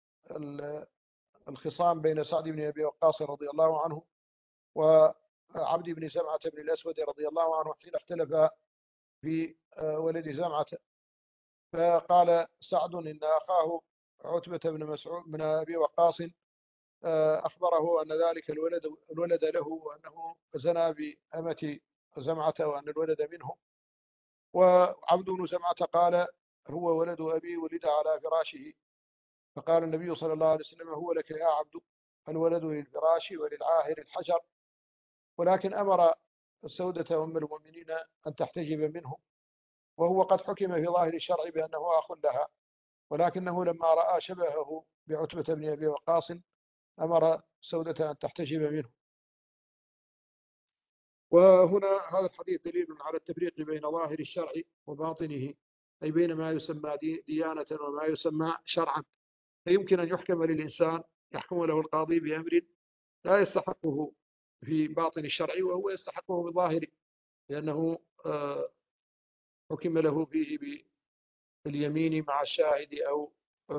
الخصام بين سعد بن أبي وقاص رضي الله عنه وعبد بن زمعة بن الأسود رضي الله عنه حين اختلف في ولد زمعة. فقال سعد إن أخاه عتبة بن مسعود بن أبي وقاص أخبره أن ذلك الولد له وأنه زنى بأمة زمعة وأن الولد منه. وعبد بن زمعة قال: هو ولد أبي ولد على فراشه. فقال النبي صلى الله عليه وسلم: هو لك يا عبد، الولد للفراش وللعاهر الحجر. ولكن أمر السودة أم المؤمنين أن تحتجب منه، وهو قد حكم في ظاهر الشرع بأنه أخ لها، ولكنه لما رأى شبهه بعتبة بن أبي وقاص أمر سودة أن تحتجب منه. وهنا هذا الحديث دليل على التفريق بين ظاهر الشرع وباطنه، أي بين ما يسمى ديانة وما يسمى شرعا. فيمكن أن يحكم للإنسان، يحكم له القاضي بأمر لا يستحقه في باطن الشرع وهو يستحقه بالظاهر، لأنه حكم له فيه باليمين مع الشاهد أو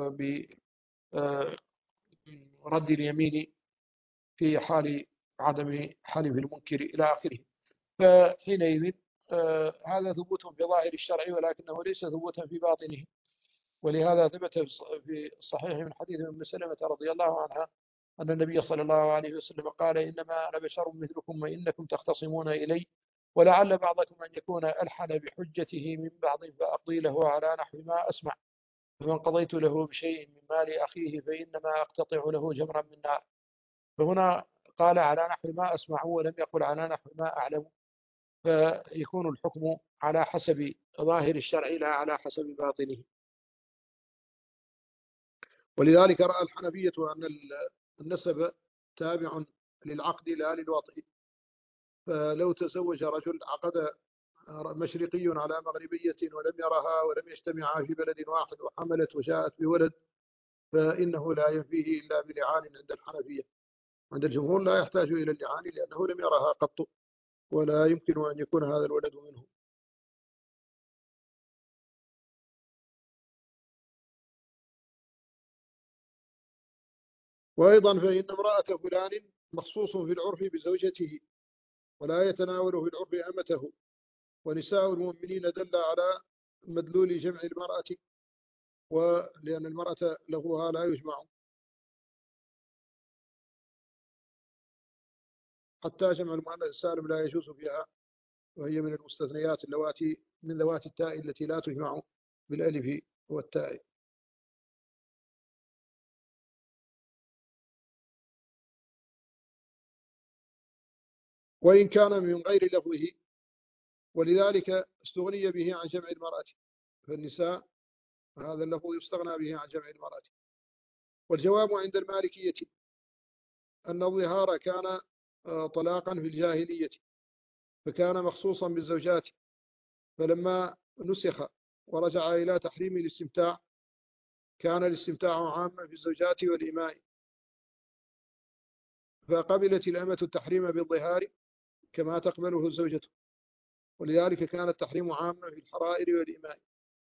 برد اليمين في حال عدم حلف المنكر إلى آخره. فحينئذ هذا ثبوت في ظاهر الشرع ولكنه ليس ثبوتا في باطنه. ولهذا ثبت في الصحيح من حديث ام سلمة رضي الله عنها أن النبي صلى الله عليه وسلم قال: إنما أنا بشر مثلكم وإنكم تختصمون إلي، ولعل بعضكم أن يكون ألحن بحجته من بعض فأقضي له على نحو ما أسمع. فمن قضيت له بشيء من مال أخيه فإنما أقتطع له جمرا من نار. فهنا قال على نحو ما أسمع ولم يقل على نحو ما أعلم، فيكون الحكم على حسب ظاهر الشرع لا على حسب باطنه. ولذلك رأى الحنفية أن النسب تابع للعقد لا للوطء. فلو تزوج رجل عقد مشرقي على مغربية ولم يرها ولم يجتمعا في بلد واحد وحملت وجاءت بولد، فإنه لا ينفيه إلا بلعان عند الحنفية. عند الجمهور لا يحتاج إلى اللعان لأنه لم يرها قط ولا يمكن أن يكون هذا الولد منه. وأيضا فإن امرأة فلان مخصوص في العرف بزوجته ولا يتناول في العرف أمته. ونساء المؤمنين دل على مدلول جمع المرأة، ولأن المرأة لغوها لا يجمع، حتى جمع المؤنث السالم لا يجوز فيها، وهي من المستثنيات اللواتي من ذوات التاء التي لا تجمع بالألف والتاء. وإن كان من غير لفظه، ولذلك استغني به عن جمع المرأة. فالنساء هذا اللفظ يستغنى به عن جمع المرأة. والجواب عند المالكية أن الظهار كان طلاقا في الجاهلية، فكان مخصوصا بالزوجات، فلما نسخ ورجع إلى تحريم الاستمتاع كان الاستمتاع عاما في الزوجات والإماء، فقبلت الأمة التحريم بالظهار كما تقبله الزوجة، ولذلك كان التحريم عاما في الحرائر والإماء.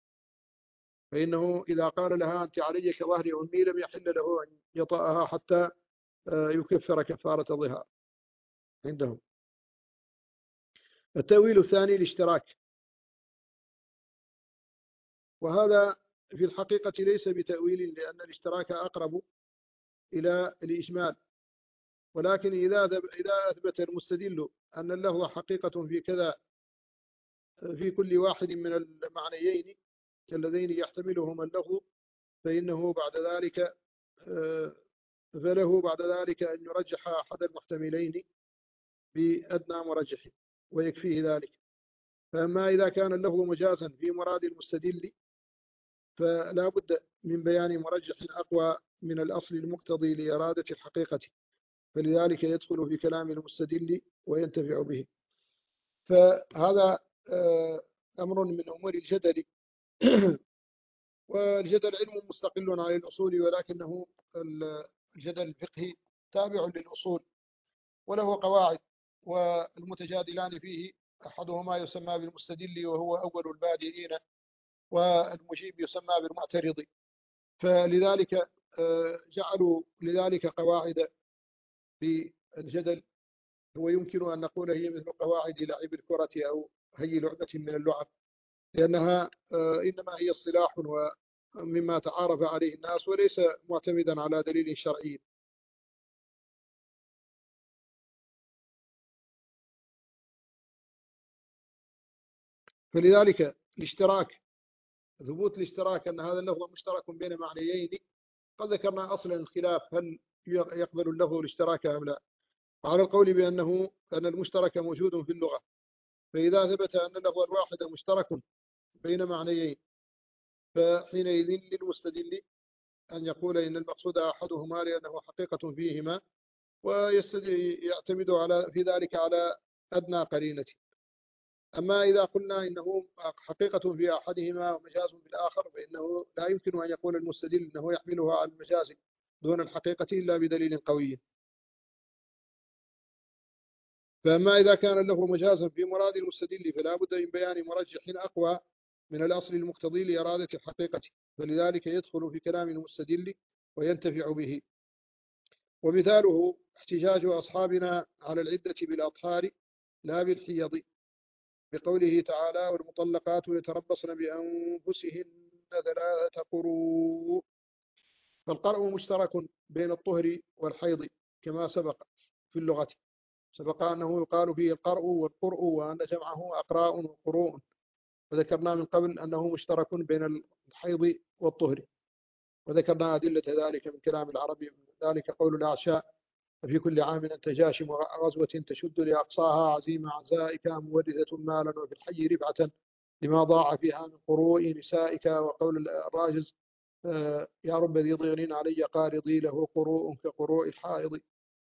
فإنه إذا قال لها أنت علي كظهر أمي لم يحل له أن يطأها حتى يكفر كفارة الظهار عندهم. التأويل الثاني الاشتراك، وهذا في الحقيقة ليس بتأويل لأن الاشتراك أقرب إلى الإجمال، ولكن إذا أثبت المستدل أن اللفظ حقيقة في كذا في كل واحد من المعنيين اللذين يحتملهما اللفظ، فإنه بعد ذلك فله بعد ذلك أن يرجح أحد المحتملين بأدنى مرجح ويكفيه ذلك. فأما إذا كان اللفظ مجازا في مراد المستدل فلا بد من بيان مرجح أقوى من الأصل المقتضي لإرادة الحقيقة، فلذلك يدخل في كلام المستدل وينتفع به. فهذا أمر من أمور الجدل. والجدل علم مستقل عن الأصول، ولكنه الجدل الفقهي تابع للأصول وله قواعد، والمتجادلان فيه أحدهما يسمى بالمستدل وهو أول البادئين، والمجيب يسمى بالمعترض. فلذلك جعلوا لذلك قواعد في الجدل، ويمكن أن نقول هي مثل قواعد لعب الكرة أو هي لعبة من اللعب، لأنها إنما هي اصطلاح ومما تعارف عليه الناس وليس معتمدا على دليل شرعي. فلذلك الاشتراك، ثبوت الاشتراك أن هذا اللفظ مشترك بين معنيين. قد ذكرنا أصلا الخلاف هل يقبل اللفظ الاشتراك أم لا، على القول أن المشترك موجود في اللغة، فإذا ثبت أن اللفظ الواحد مشترك بين معنيين فحينئذ للمستدل أن يقول إن المقصود أحدهما لأنه حقيقة فيهما، ويعتمد في ذلك على أدنى قرينة. أما إذا قلنا إنه حقيقة في أحدهما ومجاز في الآخر فإنه لا يمكن أن يقول المستدل أنه يحملها على المجاز دون الحقيقة إلا بدليل قوي. فأما إذا كان له مجازا في مراد المستدل فلا بد من بيان مرجح أقوى من الأصل المقتضي لإرادة الحقيقة، فلذلك يدخل في كلام المستدل وينتفع به. ومثاله احتجاج أصحابنا على العدة بالأطهار لا بالحيض، بقوله تعالى والمطلقات يتربصن بأنفسهن 3 قروء. فالقرء مشترك بين الطهر والحيض كما سبق في اللغة، سبق أنه يقال فيه القرء والقرء وأن جمعه أقراء وقروء، وذكرنا من قبل أنه مشترك بين الحيض والطهر. وذكرنا أدلة ذلك من كلام العربي، ذلك قول الأعشاء: في كل عام أنت جاشم غزوة تشد لأقصاها عزيمة عزائك مورثة مالا وفي الحي رفعة لما ضاع فيها من قروء نسائك. وقول الراجز: يا رب ذي ضغن علي قارضي له قروء كقروء الحائض.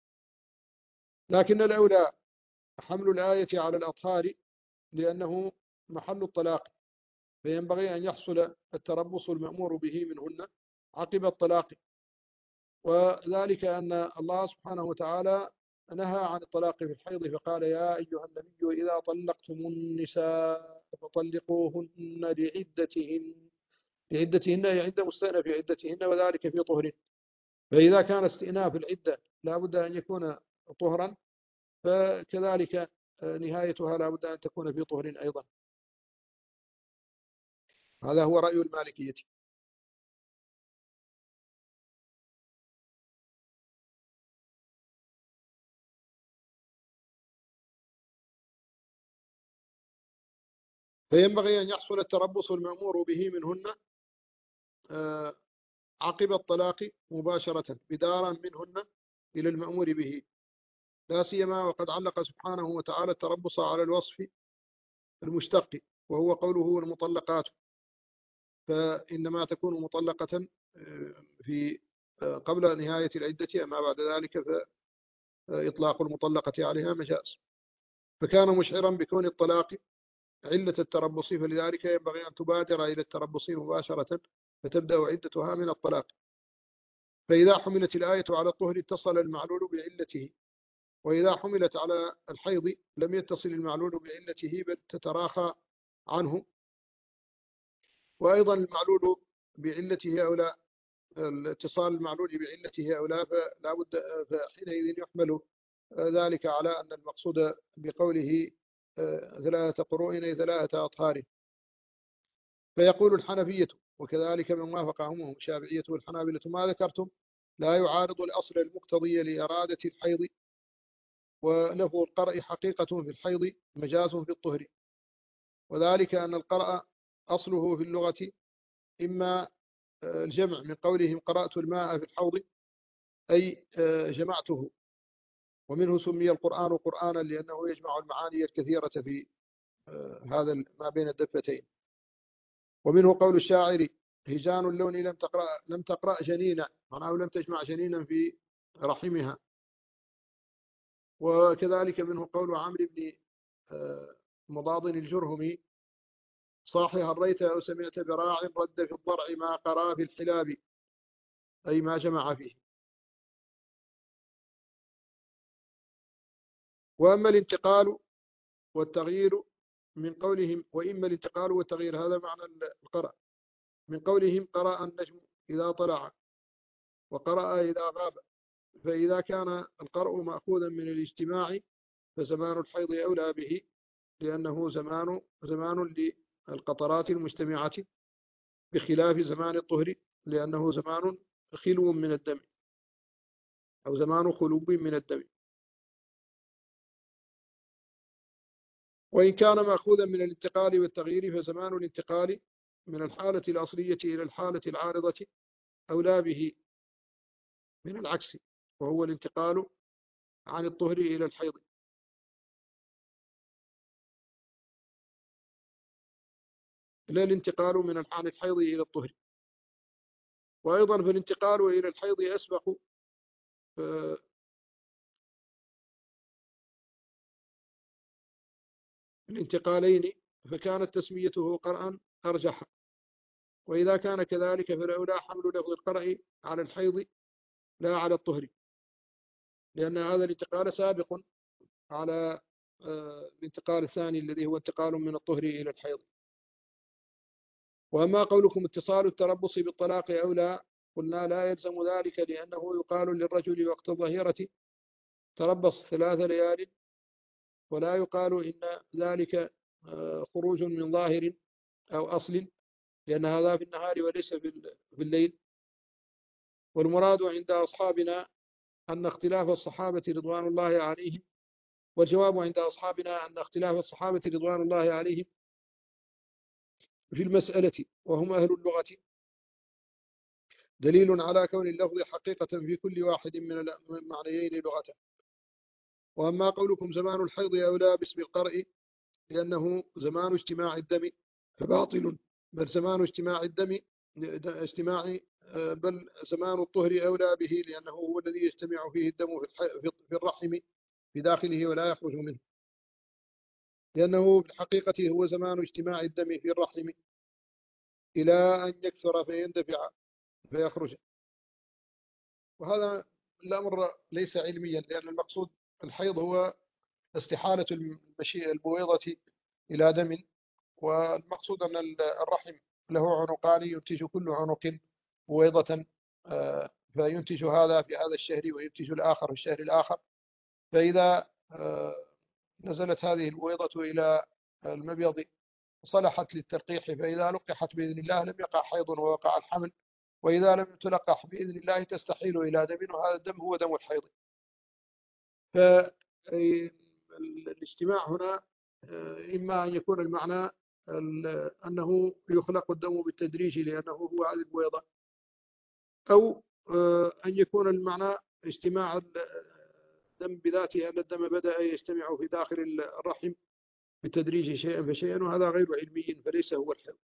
لكن الأولى حمل الآية على الأطهار لأنه محل الطلاق، فينبغي أن يحصل التربص المأمور به منهن عقب الطلاق. وذلك أن الله سبحانه وتعالى نهى عن الطلاق في الحيض، فقال: يا أيها النبي إذا طلقتم النساء فطلقوهن لعدتهن أي عند مستأنف عدتهن، وذلك في طهر. فإذا كان استئناف العدة لا بد أن يكون طهرا، فكذلك نهايتها لا بد أن تكون في طهر أيضا. هذا هو رأي المالكية. فينبغي أن يحصل التربص المأمور به منهن عقب الطلاق مباشرة بدارا منهن إلى المأمور به، لا سيما وقد علق سبحانه وتعالى التربص على الوصف المشتق، وهو قوله المطلقات، فإنما تكون مطلقة في قبل نهاية العدة، أما بعد ذلك فإطلاق المطلقة عليها مجاز. فكان مشعرا بكون الطلاق علة التربص، فلذلك ينبغي أن تبادر إلى التربص مباشرة فتبدأ عدتها من الطلاق. فإذا حملت الآية على الطهر اتصل المعلول بعلته، وإذا حملت على الحيض لم يتصل المعلول بعلته بل تتراخى عنه. وأيضا المعلول بعلته أولى، الاتصال المعلول بعلته أولى، فلا بد فحينئذ يحمل ذلك على أن المقصود بقوله 3 قروء أي 3 أطهار. فيقول الحنفية وكذلك من وافقهم هم الشافعية والحنابلة: ما ذكرتم لا يعارض الأصل المقتضي لإرادة الحيض، ولفظ القرء حقيقة في الحيض مجاز في الطهر، وذلك أن القرء أصله في اللغة إما الجمع من قولهم قرأت الماء في الحوض أي جمعته، ومنه سمي القرآن قرآنا لأنه يجمع المعاني الكثيرة في هذا ما بين الدفتين. ومنه قول الشاعر: هجان اللون لم تقرأ جنينا، معناه لم تجمع جنينا في رحمها. وكذلك منه قول عمرو بن مضاض الجرهمي: صاحي هريت أو سمعت براع رد في الضرع ما قرا في الحلاب، أي ما جمع فيه. وأما الانتقال والتغيير من قولهم، وإما الانتقال والتغيير، هذا معنى القرأ، من قولهم قرأ النجم إذا طلع وقرأ إذا غاب. فإذا كان القرء مأخوذا من الاجتماع فزمان الحيض أولى به، لأنه زمان للقطرات المجتمعة، بخلاف زمان الطهر لأنه زمان خلو من الدم أو زمان خلو من الدم. وإن كان مأخوذا من الانتقال والتغيير فزمان الانتقال من الحالة الأصلية إلى الحالة العارضة أولى به من العكس، وهو الانتقال عن الطهر إلى الحيض. لا الانتقال من عن الحيض إلى الطهر. وأيضا فالانتقال إلى الحيض أسبق الانتقالين، فكانت تسميته قرأ أرجح. وإذا كان كذلك فالأولى حمل لفظ القرأ على الحيض لا على الطهر، لأن هذا الانتقال سابق على الانتقال الثاني الذي هو انتقال من الطهر إلى الحيض. وأما قولكم اتصال التربص بالطلاق أولى، قلنا لا يلزم ذلك، لأنه يقال للرجل وقت الظهيرة تربص 3 ليال، ولا يقال إن ذلك خروج من ظاهر أو أصل، لأن هذا في النهار وليس في الليل. والمراد عند أصحابنا أن اختلاف الصحابة رضوان الله عليهم، والجواب عند أصحابنا أن اختلاف الصحابة رضوان الله عليهم في المسألة وهم أهل اللغة دليل على كون اللفظ حقيقة في كل واحد من المعنيين لغة. وأما قولكم زمان الحيض أولى باسم القرء لأنه زمان اجتماع الدم فباطل، بل زمان اجتماع الدم اجتماع بل زمان الطهر أولى به لأنه هو الذي يجتمع فيه الدم في الرحم في داخله ولا يخرج منه، لأنه في الحقيقة هو زمان اجتماع الدم في الرحم إلى أن يكثر فيندفع فيخرج. وهذا الأمر ليس علميا، لأن المقصود الحيض هو استحالة البويضة إلى دم، والمقصود أن الرحم له عنقان ينتج كل عنق بويضة، فينتج هذا في هذا الشهر وينتج الآخر في الشهر الآخر. فإذا نزلت هذه البويضة إلى المبيض صلحت للتلقيح، فإذا لقحت بإذن الله لم يقع حيض ووقع الحمل، وإذا لم تلقح بإذن الله تستحيل إلى دم، وهذا الدم هو دم الحيض. فالاجتماع هنا إما أن يكون المعنى أنه يخلق الدم بالتدريج لأنه هو هذه البويضة، أو أن يكون المعنى اجتماع الدم بذاته، أن الدم بدأ يجتمع في داخل الرحم بالتدريج شيئا فشيئا، وهذا غير علمي فليس هو الحيض.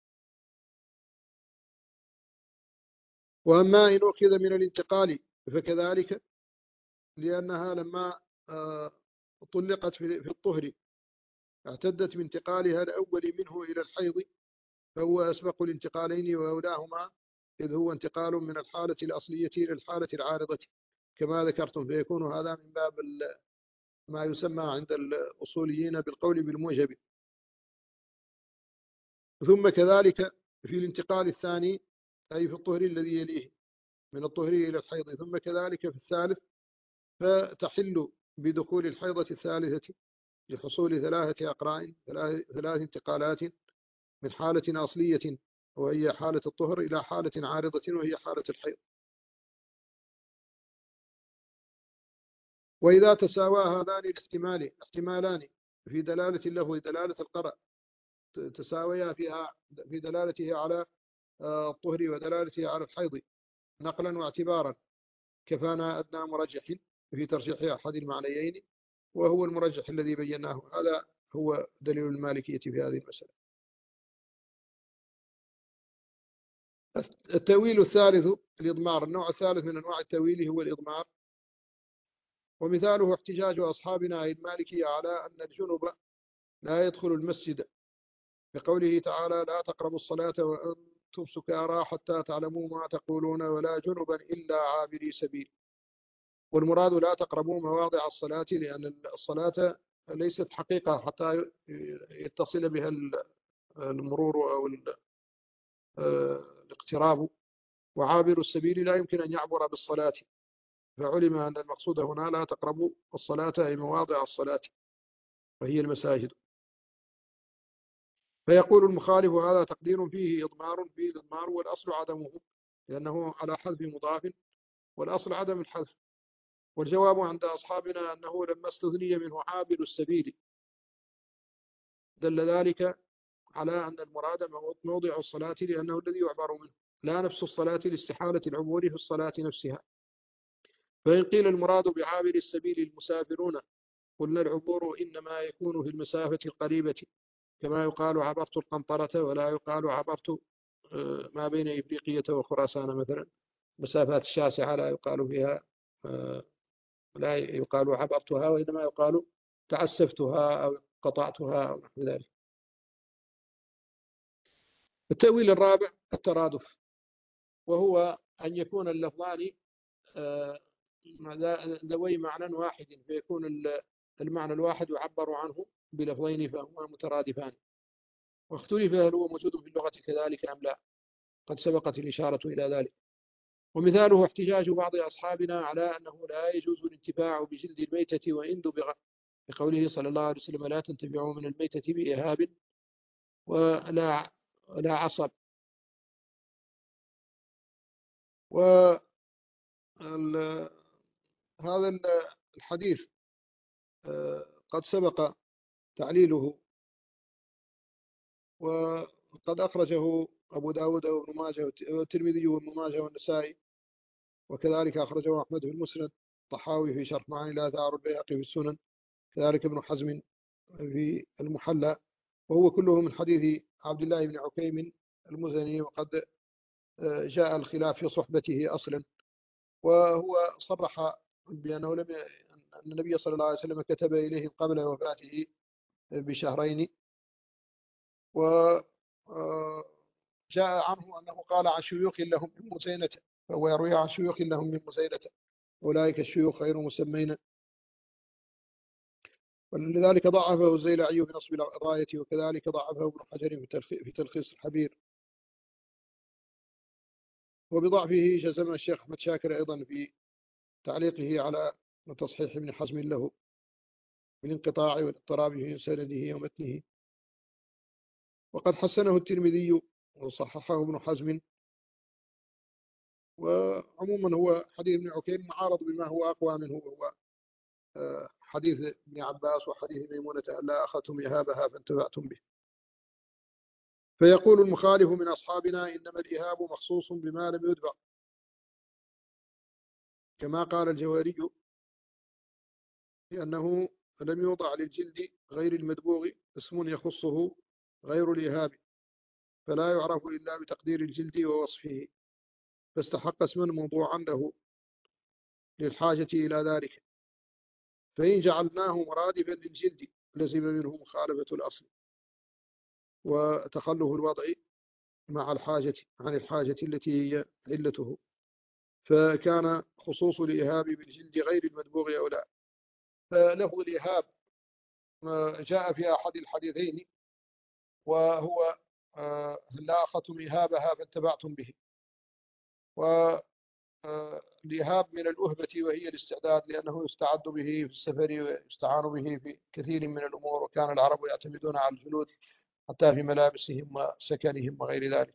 وأما إن أخذ من الانتقال فكذلك، لأنها لما طلقت في الطهر اعتدت بانتقالها الأول منه إلى الحيض، فهو أسبق الانتقالين وأولاهما، إذ هو انتقال من الحالة الأصلية إلى الحالة العارضة كما ذكرتم، فيكون هذا من باب ما يسمى عند الأصوليين بالقول بالموجب. ثم كذلك في الانتقال الثاني، أي في الطهر الذي يليه من الطهر إلى الحيض، ثم كذلك في الثالث، فتحل بدخول الحيضة الثالثة لحصول ثلاثة أقراء، ثلاث انتقالات من حالة أصلية وهي حالة الطهر إلى حالة عارضة وهي حالة الحيض. وإذا تساوى هذان الاحتمالان في دلالة اللفظ دلالة القرأ، تساويا فيها في دلالته على الطهر ودلالته على الحيض نقلا واعتبارا، كفانا أدنى مرجح في ترجيح أحد المعنيين، وهو المرجح الذي بيناه. هذا هو دليل المالكية في هذه المسألة. التأويل الثالث الإضمار. النوع الثالث من أنواع التأويل هو الإضمار، ومثاله احتجاج أصحابنا المالكية على أن الجنب لا يدخل المسجد بقوله تعالى: لا تقربوا الصلاة وأنتم سكارى حتى تعلموا ما تقولون ولا جنبا إلا عابري سبيل. والمراد لا تقربوا مواضع الصلاة، لأن الصلاة ليست حقيقة حتى يتصل بها المرور أو الاقتراب، وعابر السبيل لا يمكن أن يعبر بالصلاة، فعلم أن المقصود هنا لا تقربوا الصلاة أي مواضع الصلاة وهي المساجد. فيقول المخالف هذا تقدير فيه إضمار، فيه الإضمار والأصل عدمه، لأنه على حذف مضاف والأصل عدم الحذف. والجواب عند أصحابنا أنه لما استثني منه عابر السبيل دل ذلك على أن المراد موضع الصلاة، لأنه الذي يعبر منه، لا نفس الصلاة لاستحالة العبور في الصلاة نفسها. فإن قيل المراد بعابر السبيل المسافرون، قلنا العبور إنما يكون في المسافة القريبة، كما يقال عبرت القنطرة، ولا يقال عبرت ما بين إفريقية وخراسان مثلا. مسافات شاسعة لا يقال فيها لا يقال عبرتها، وإنما يقال تعسفتها أو قطعتها أو نحو ذلك. التأويل الرابع الترادف، وهو أن يكون اللفظان ذوي معنى واحد، فيكون المعنى الواحد يعبر عنه بلفظين فهما مترادفان. واختلف هل هو موجود في اللغة كذلك أم لا، قد سبقت الإشارة إلى ذلك. ومثاله احتجاج بعض أصحابنا على أنه لا يجوز الانتفاع بجلد الميتة وإن دبغ، بقوله صلى الله عليه وسلم: لا تنتفعوا من الميتة بإهاب ولا عصب. وهذا الحديث قد سبق تعليله، قد أخرجه أبو داود وابن ماجه والترمذي وابن ماجه والنسائي، وكذلك أخرجه أحمد في المسند، الطحاوي في شرح معاني الآثار، والبيهقي في السنن، كذلك ابن حزم في المحلى، وهو كله من حديث عبد الله بن عكيم المزني. وقد جاء الخلاف في صحبته أصلا، وهو صرح بأنه أن النبي صلى الله عليه وسلم كتب إليهم قبل وفاته بشهرين. وجاء عنه أنه قال عن شيوخ لهم من مزينة، فهو يروي عن شيوخ لهم من مزينة، أولئك الشيوخ غير مسمين. ولذلك ضعفه الزيلعي في نصب الراية، وكذلك ضعفه ابن حجر في تلخيص الحبير. وبضعفه جزم الشيخ أحمد شاكر أيضا في تعليقه على تصحيح ابن حزم له بالانقطاع والاضطراب في سنده ومتنه. وقد حسنه الترمذي وصححه ابن حزم. وعموما هو حديث ابن عكيم معارض بما هو أقوى منه، وهو حديث ابن عباس وحديث ميمونة ألا أخذتم إهابها فانتفعتم به. فيقول المخالف من أصحابنا إنما الإهاب مخصوص بما لم يدفع، كما قال الجوهري لأنه لم يوضع للجلد غير المدبوغ اسم يخصه غير الإهاب، فلا يعرف إلا بتقدير الجلد ووصفه، فاستحق اسما موضوعا له للحاجة إلى ذلك. فإن جعلناه مرادفا للجلد لزم منه مخالفة الأصل وتخلف الوضع مع الحاجة عن الحاجة التي هي علته، فكان خصوص الإهاب بالجلد غير المدبوغ أو لا. فلفظ الإهاب جاء في أحد الحديثين، وهو لا أخذتم إهابها فاتبعتم به. والإهاب من الأهبة، وهي الاستعداد، لأنه يستعد به في السفر ويستعان به في كثير من الأمور. وكان العرب يعتمدون على الجلود حتى في ملابسهم وسكنهم وغير ذلك.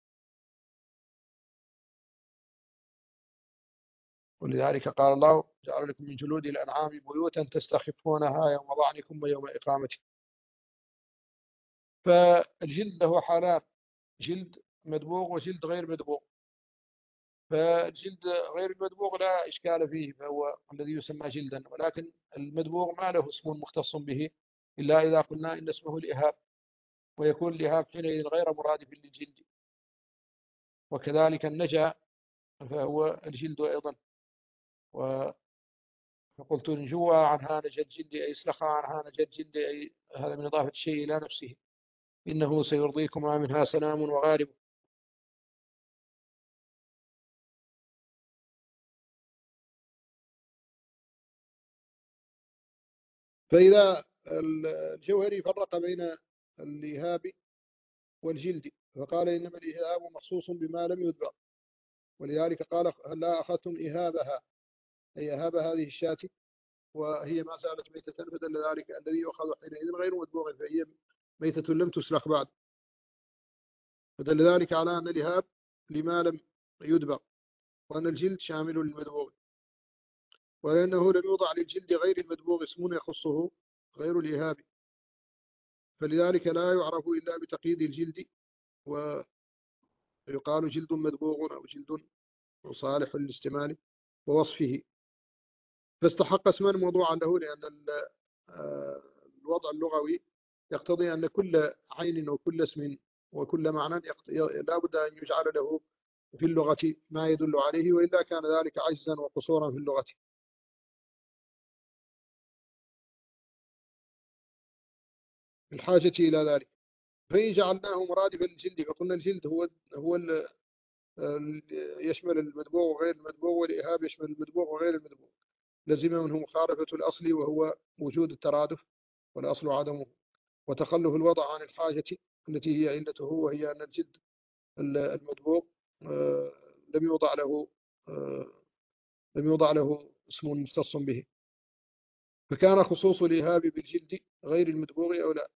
ولذلك قال الله جعل لكم من جلود الأنعام بيوتا تستخفونها يوم ظعنكم ويوم إقامتكم. فالجلد له حالات، جلد مدبوغ وجلد غير مدبوغ. فالجلد غير المدبوغ لا إشكال فيه، فهو الذي يسمى جلدا، ولكن المدبوغ ما له اسم مختص به إلا إذا قلنا إن اسمه الإهاب، ويكون الإهاب حينئذ غير مرادف للجلد. وكذلك النجا فهو الجلد أيضا. وقلت انجوا عن هانج الجلد أي اسلخ عن هانج الجلد، أي هذا من إضافة الشيء إلى نفسه. إنه سيرضيكما منها سلام وغارب. فإذا الجوهري فرق بين الإهاب والجلد، فقال إنما الإهاب مخصوص بما لم يدبر، ولذلك قال هل لا أخذتم إهابها، أي إهاب هذه الشاة، وهي ما زالت ميتة، فدل ذلك الذي يؤخذ حينئذ غير مدبوغ، فهي ميتة لم تسلخ بعد. فدل ذلك على أن الإهاب لما لم يدبر، وأن الجلد شامل للمدبوغ، ولأنه لم يوضع للجلد غير المدبوغ اسم يخصه غير الإهاب، فلذلك لا يعرف إلا بتقييد الجلد، ويقال جلد مدبوغ أو جلد صالح للاستعمال ووصفه، فاستحق اسما موضوعا له، لأن الوضع اللغوي يقتضي أن كل عين وكل اسم وكل معنى لا بد أن يجعل له في اللغة ما يدل عليه، وإلا كان ذلك عجزا وقصورا في اللغة. الحاجة إلى ذلك. فإن جعلناه مرادفا للجلد، فقلنا الجلد هو يشمل المدبوغ وغير المدبوغ، والإهاب يشمل المدبوغ وغير المدبوغ، لزم منه مخالفة الأصل وهو وجود الترادف، والأصل عدمه، وتخلف الوضع عن الحاجة التي هي علته، وهي أن الجلد المدبوغ لم يوضع له اسم مختص به، فكان خصوص الإهاب بالجلد غير المدبوغ أو لا.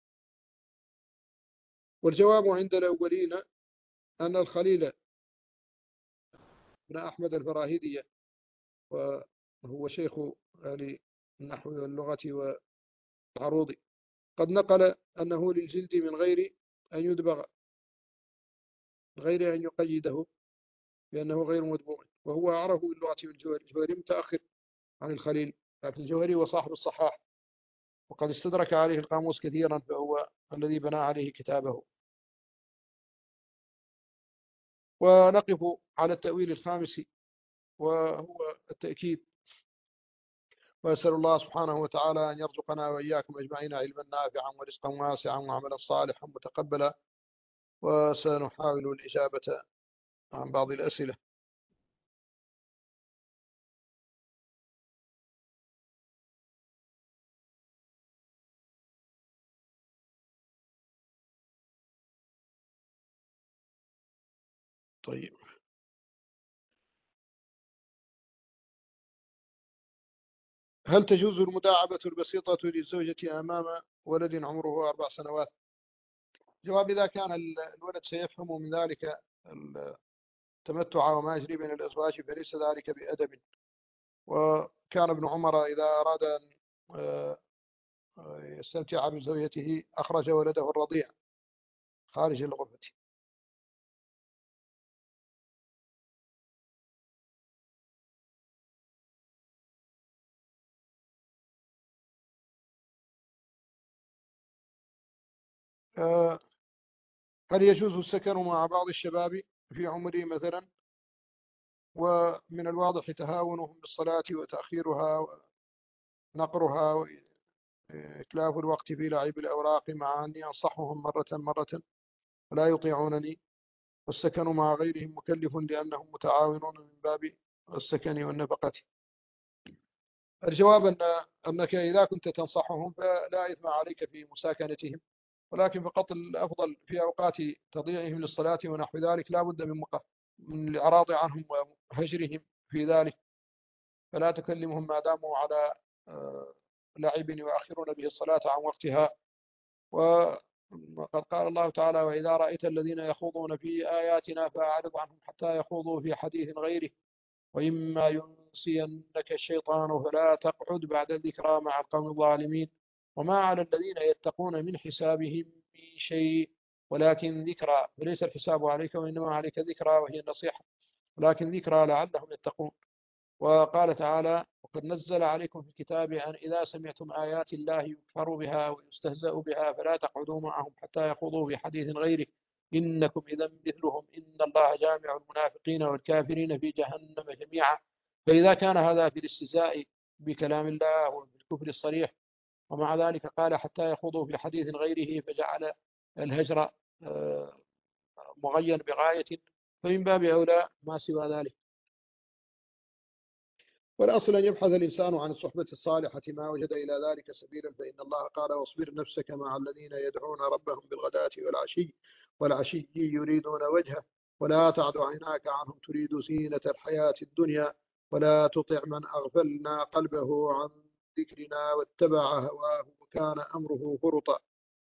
والجواب عند الأولين أن الخليل بن أحمد الفراهيدي، وهو شيخ أهل النحو واللغة والعروض، قد نقل أنه للجلد من غير أن يدبغ غير أن يقيده بأنه غير مدبوغ، وهو أعرف باللغة والجوهري. الجوهري متأخر عن الخليل، لكن الجوهري هو صاحب الصحاح، وقد استدرك عليه القاموس كثيرا، فهو الذي بنى عليه كتابه. ونقف على التأويل الخامس، وهو التأكيد. وأسأل الله سبحانه وتعالى أن يرزقنا وإياكم أجمعين علما نافعا ورزقا واسعا وعملا صالحا متقبلا. وسنحاول الإجابة عن بعض الأسئلة. طيب، هل تجوز المداعبة البسيطة للزوجة أمام ولد عمره 4 سنوات؟ جواب: إذا كان الولد سيفهم من ذلك التمتع وما يجري بين الأزواج فليس ذلك بأدب. وكان ابن عمر إذا أراد أن يستمتع بزوجته أخرج ولده الرضيع خارج الغرفة. هل يجوز السكن مع بعض الشباب في عمري مثلا، ومن الواضح تهاونهم بالصلاة وتأخيرها ونقرها وإتلاف الوقت في لعب الأوراق، مع أني أنصحهم مرة مرة ولا يطيعونني، والسكن مع غيرهم مكلف لأنهم متعاونون من باب السكن والنفقة؟ الجواب أنك إذا كنت تنصحهم فلا إثم عليك في مساكنتهم، ولكن فقط الأفضل في أوقات تضييعهم للصلاة ونحو ذلك لا بد من الإعراض عنهم وهجرهم في ذلك، فلا تكلمهم ما داموا على لعب يؤخرون به الصلاة عن وقتها. وقد قال الله تعالى: وإذا رأيت الذين يخوضون في آياتنا فأعرض عنهم حتى يخوضوا في حديث غيره، وإما ينسينك الشيطان فلا تقعد بعد الذكرى مع القوم الظالمين، وما على الذين يتقون من حسابهم من شيء ولكن ذكرى، وليس الحساب عليك وإنما عليك ذكرى وهي النصيحة، ولكن ذكرى لعلهم يتقون. وقال تعالى: وقد نزل عليكم في الكتاب أن إذا سمعتم آيات الله يكفر بها ويستهزأ بها فلا تقعدوا معهم حتى يخوضوا في حديث غيره إنكم إذا مثلهم إن الله جامع المنافقين والكافرين في جهنم جميعا. فإذا كان هذا في الاستهزاء بكلام الله وبالكفر الصريح، ومع ذلك قال حتى يخوضوا في حديث غيره فجعل الهجر مغين بغاية، فمن باب أولى ما سوى ذلك. والأصل أن يبحث الإنسان عن الصحبة الصالحة ما وجد إلى ذلك سبيلا، فإن الله قال: واصبر نفسك مع الذين يدعون ربهم بالغداة والعشي يريدون وجهه ولا تعد عيناك عنهم تريد زينة الحياة الدنيا ولا تطع من أغفلنا قلبه عن ذكرنا واتبع هواه وكان أمره فرطا.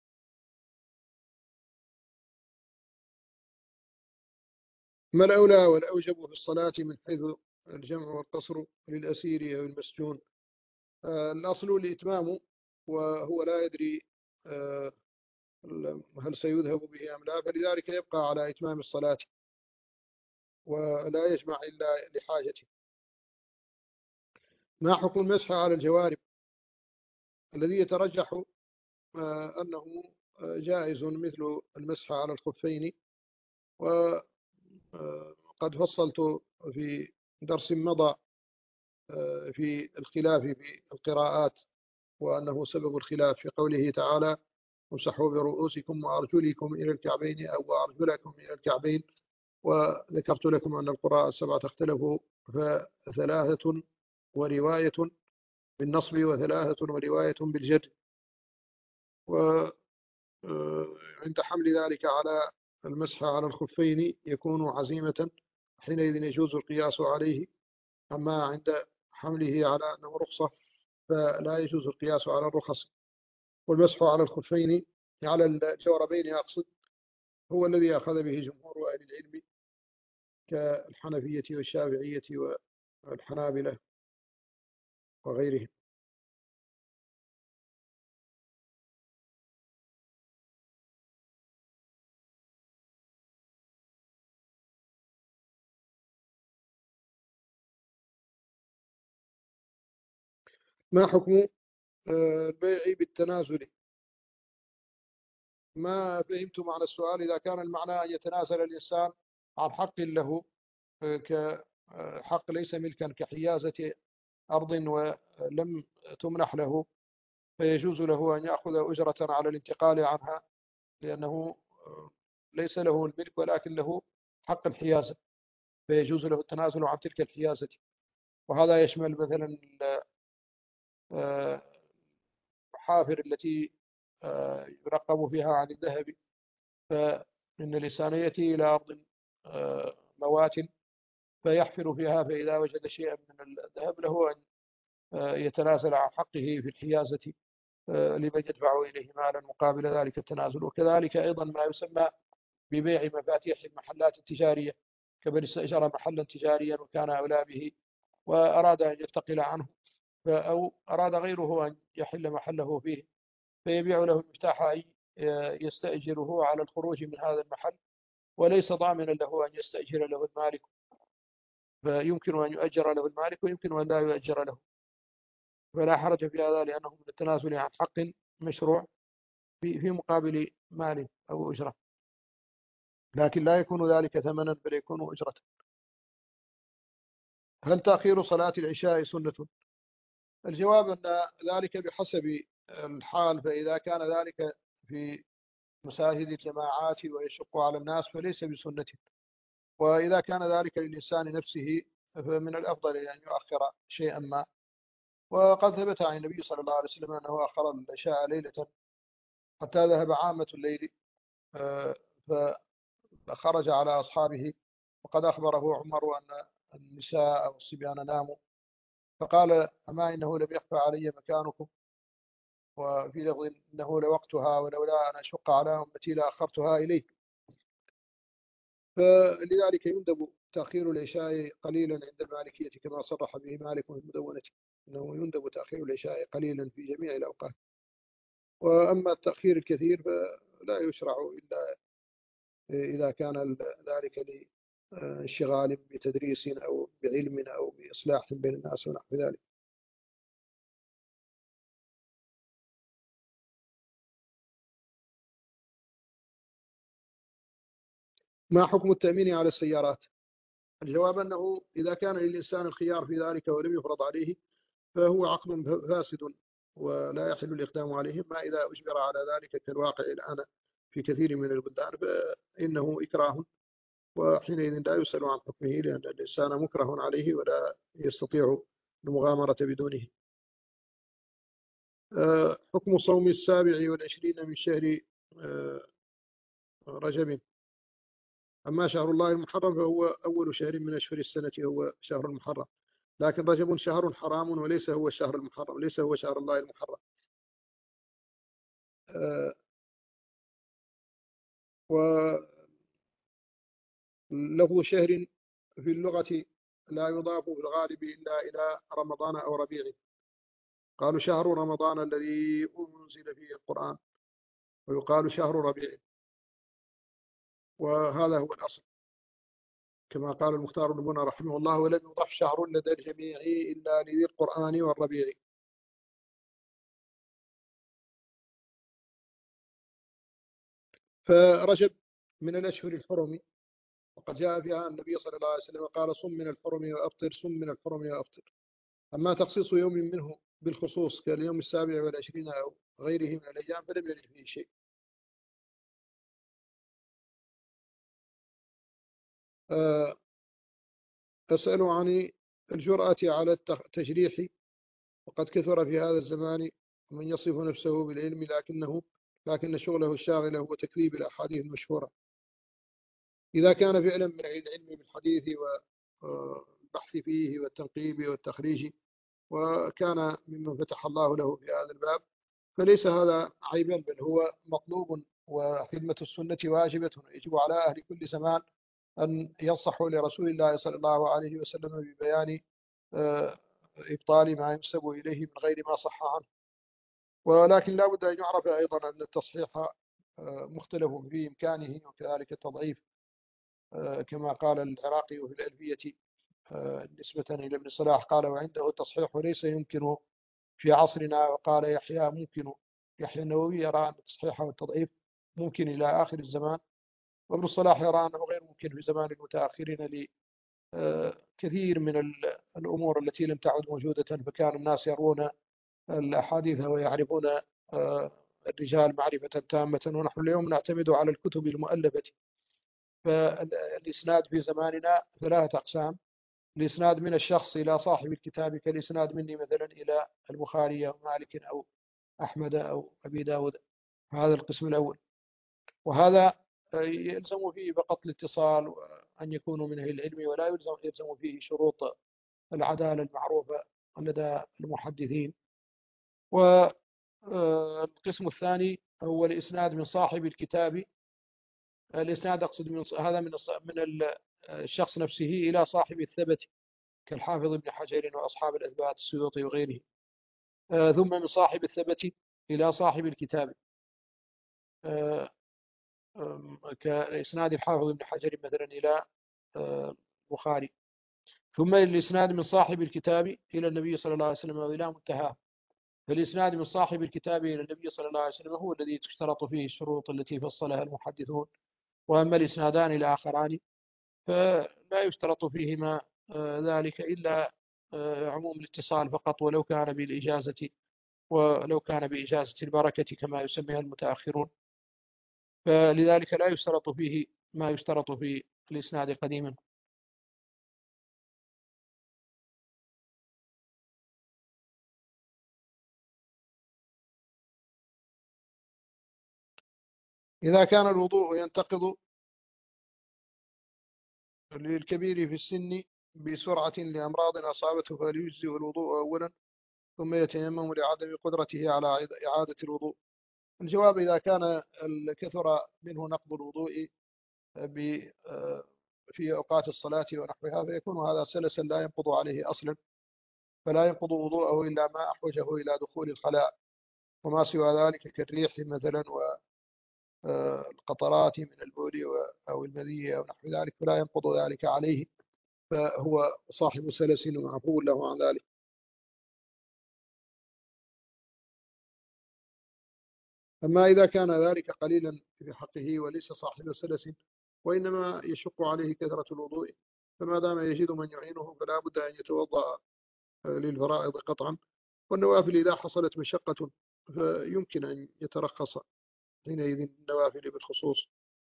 ما الأولى والأوجب في الصلاة من حيث الجمع والقصر للأسير أو المسجون؟ الأصل الإتمام، وهو لا يدري هل سيذهب به أم لا، فلذلك يبقى على إتمام الصلاة ولا يجمع إلا لحاجته. ما حكم المسح على الجوارب؟ الذي يترجح أنه جائز مثل المسح على الخفين، وقد فصلت في درس مضى في الخلاف في القراءات، وأنه سبب الخلاف في قوله تعالى: امسحوا برؤوسكم وأرجلكم إلى الكعبين أو أرجلكم إلى الكعبين. وذكرت لكم أن القراء السبعة اختلفوا، فثلاثة ورواية بالنصب وثلاثة ورواية بالجر، وعند حمل ذلك على المسح على الخفين يكون عزيمة، حينئذ يجوز القياس عليه. أما عند حمله على أنه رخصة فلا يجوز القياس على الرخص. والمسح على الخفين على الجوربين أقصد هو الذي أخذ به جمهور أهل العلم كالحنفية والشافعية والحنابلة وغيرهم. ما حكم البيع بالتنازل؟ ما فهمت معنى السؤال. إذا كان المعنى أن يتنازل الإنسان عن حق له كحق ليس ملكا كحيازة أرض ولم تمنح له، فيجوز له أن يأخذ أجرة على الانتقال عنها، لأنه ليس له الملك ولكن له حق الحيازة، فيجوز له التنازل عن تلك الحيازة. وهذا يشمل مثلا المحافر التي يرقب فيها عن الذهب، فإن الإنسان يأتي إلى أرض موات فيحفر فيها، فإذا وجد شيئا من الذهب له أن يتنازل عن حقه في الحيازة لمن يدفع إليه مالا مقابل ذلك التنازل. وكذلك أيضا ما يسمى ببيع مفاتيح المحلات التجارية، كمن استأجر محلا تجاريا وكان أولى به وأراد أن ينتقل عنه، أو أراد غيره أن يحل محله فيه، فيبيع له المفتاح، أي يستأجره على الخروج من هذا المحل، وليس ضامنا له أن يستأجر له المالك، فيمكن أن يؤجر له المالك ويمكن أن لا يؤجر له، فلا حرج في هذا، لأنه من التنازل عن حق مشروع في مقابل مال أو أجرة، لكن لا يكون ذلك ثمنا بل يكون أجرة. هل تأخير صلاة العشاء سنة؟ الجواب أن ذلك بحسب الحال، فإذا كان ذلك في مساجد الجماعات ويشق على الناس فليس بسنة، وإذا كان ذلك للإنسان نفسه فمن الأفضل أن يؤخر شيئا ما. وقد ثبت عن النبي صلى الله عليه وسلم أنه أخر العشاء ليلة حتى ذهب عامة الليل، فخرج على أصحابه، وقد أخبره عمر أن النساء أو الصبيان ناموا، فقال: أما إنه لم يخفى علي مكانكم، وفي لفظ إنه لوقتها ولولا أن أشق على أمتي لأخرتها إليه. فلذلك يندب تأخير العشاء قليلا عند المالكية كما صرح به مالك في المدونة، أنه يندب تأخير العشاء قليلا في جميع الأوقات. وأما التأخير الكثير فلا يشرع إلا إذا كان ذلك لانشغال بتدريس أو بعلم أو بإصلاح بين الناس ونحو ذلك. ما حكم التأمين على السيارات؟ الجواب أنه إذا كان للإنسان الخيار في ذلك ولم يفرض عليه فهو عقد فاسد ولا يحل الإقدام عليه، ما إذا أجبر على ذلك كالواقع الآن في كثير من البلدان فإنه إكراه، وحينئذ لا يسأل عن حكمه، لأن الإنسان مكره عليه ولا يستطيع المغامرة بدونه. حكم صوم 27 من شهر رجب. أما شهر الله المحرم فهو أول شهر من أشهر السنة، هو شهر المحرم، لكن رجب شهر حرام وليس هو الشهر المحرم، ليس هو شهر الله المحرم. ولفظ شهر في اللغة لا يضاف في الغالب إلا إلى رمضان أو ربيع. قالوا شهر رمضان الذي أنزل فيه القرآن، ويقال شهر ربيع، وهذا هو الأصل كما قال المختار بن بنا رحمه الله: ولم يضف شهر لدى الجميع إلا لذي القرآن والربيع. فرجب من الأشهر الحرم، وقد جاء فيها النبي صلى الله عليه وسلم قال: صم من الحرم وأفطر، صم من الحرم وأفطر. أما تخصيص يوم منه بالخصوص كاليوم 27 أو غيره من الأيام فلم يرد فيه شيء. أسأل عن الجرأة على التجريح، وقد كثر في هذا الزمان من يصف نفسه بالعلم لكن شغله الشاغل هو تكذيب الأحاديث المشهورة. إذا كان فعلا من أهل العلم بالحديث والبحث فيه والتنقيب والتخريج، وكان ممن فتح الله له في هذا الباب، فليس هذا عيبا، بل هو مطلوب، وخدمة السنة واجبة. يجب على أهل كل زمان أن ينصحوا لرسول الله صلى الله عليه وسلم ببيان إبطال ما ينسب إليه من غير ما صح عنه. ولكن لا بد أن يعرف أيضا أن التصحيح مختلف في إمكانه، وكذلك التضعيف، كما قال العراقي في الألفية نسبة إلى ابن صلاح، قال: وعنده التصحيح ليس يمكن في عصرنا. وقال يحيى النووي يرى أن التصحيح والتضعيف ممكن إلى آخر الزمان، وابن الصلاح يرى أنه غير ممكن في زمان المتأخرين لكثير من الأمور التي لم تعد موجودة، فكان الناس يرون الأحاديث ويعرفون الرجال معرفة تامة، ونحن اليوم نعتمد على الكتب المؤلفة. فالإسناد في زماننا ثلاثة أقسام: الإسناد من الشخص إلى صاحب الكتاب، كالإسناد مني مثلا إلى البخاري أو مالك أو أحمد أو أبي داود، هذا القسم الأول. وهذا يلزم فيه فقط الاتصال وأن يكونوا من أهل العلم، ولا يلزم فيه شروط العدالة المعروفة لدى المحدثين. والقسم الثاني هو الإسناد من صاحب الكتاب. الإسناد أقصد هذا من الشخص نفسه إلى صاحب الثبت، كالحافظ ابن حجر وأصحاب الأثبات السيوطي وغيره. ثم من صاحب الثبت إلى صاحب الكتاب، كإسناد الحافظ ابن حجر مثلا إلى البخاري. ثم الإسناد من صاحب الكتاب إلى النبي صلى الله عليه وسلم وإلى منتهاه. فالإسناد من صاحب الكتاب إلى النبي صلى الله عليه وسلم هو الذي تشترط فيه الشروط التي فصلها المحدثون. وأما الإسنادان الآخران فلا يشترط فيهما ذلك إلا عموم الاتصال فقط، ولو كان بإجازة البركة كما يسميها المتأخرون. فلذلك لا يشترط فيه ما يشترط في الإسناد القديم. إذا كان الوضوء ينتقض للكبير في السن بسرعة لأمراض أصابته، فليجزئ الوضوء أولا ثم يتيمم لعدم قدرته على إعادة الوضوء. الجواب: إذا كان كثر منه نقض الوضوء في أوقات الصلاة ونحوها، فيكون هذا سلسا لا ينقض عليه أصلا، فلا ينقض وضوءه إلا ما أحوجه إلى دخول الخلاء، وما سوى ذلك كالريح مثلا والقطرات من البول أو المذي أو نحو ذلك فلا ينقض ذلك عليه، فهو صاحب سلس ومعفو له عن ذلك. أما إذا كان ذلك قليلا في حقه وليس صاحب سلس وإنما يشق عليه كثرة الوضوء، فما دام يجد من يعينه فلا بد أن يتوضأ للفرائض قطعا. والنوافل إذا حصلت مشقة فيمكن أن يترخص حينئذ النوافل بالخصوص،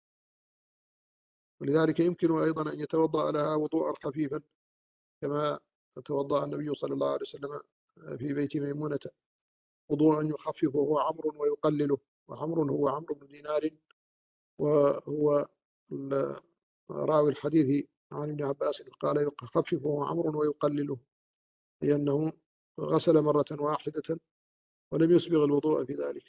ولذلك يمكن أيضا أن يتوضأ لها وضوءا خفيفا كما توضأ النبي صلى الله عليه وسلم في بيت ميمونة وضوءا يخففه هو عمرو ويقلله. وعمرو هو عمرو بن دينار، وهو راوي الحديث عن ابن عباس قال يخففه عمرو ويقلله، لأنه غسل مرة واحدة ولم يسبغ الوضوء في ذلك.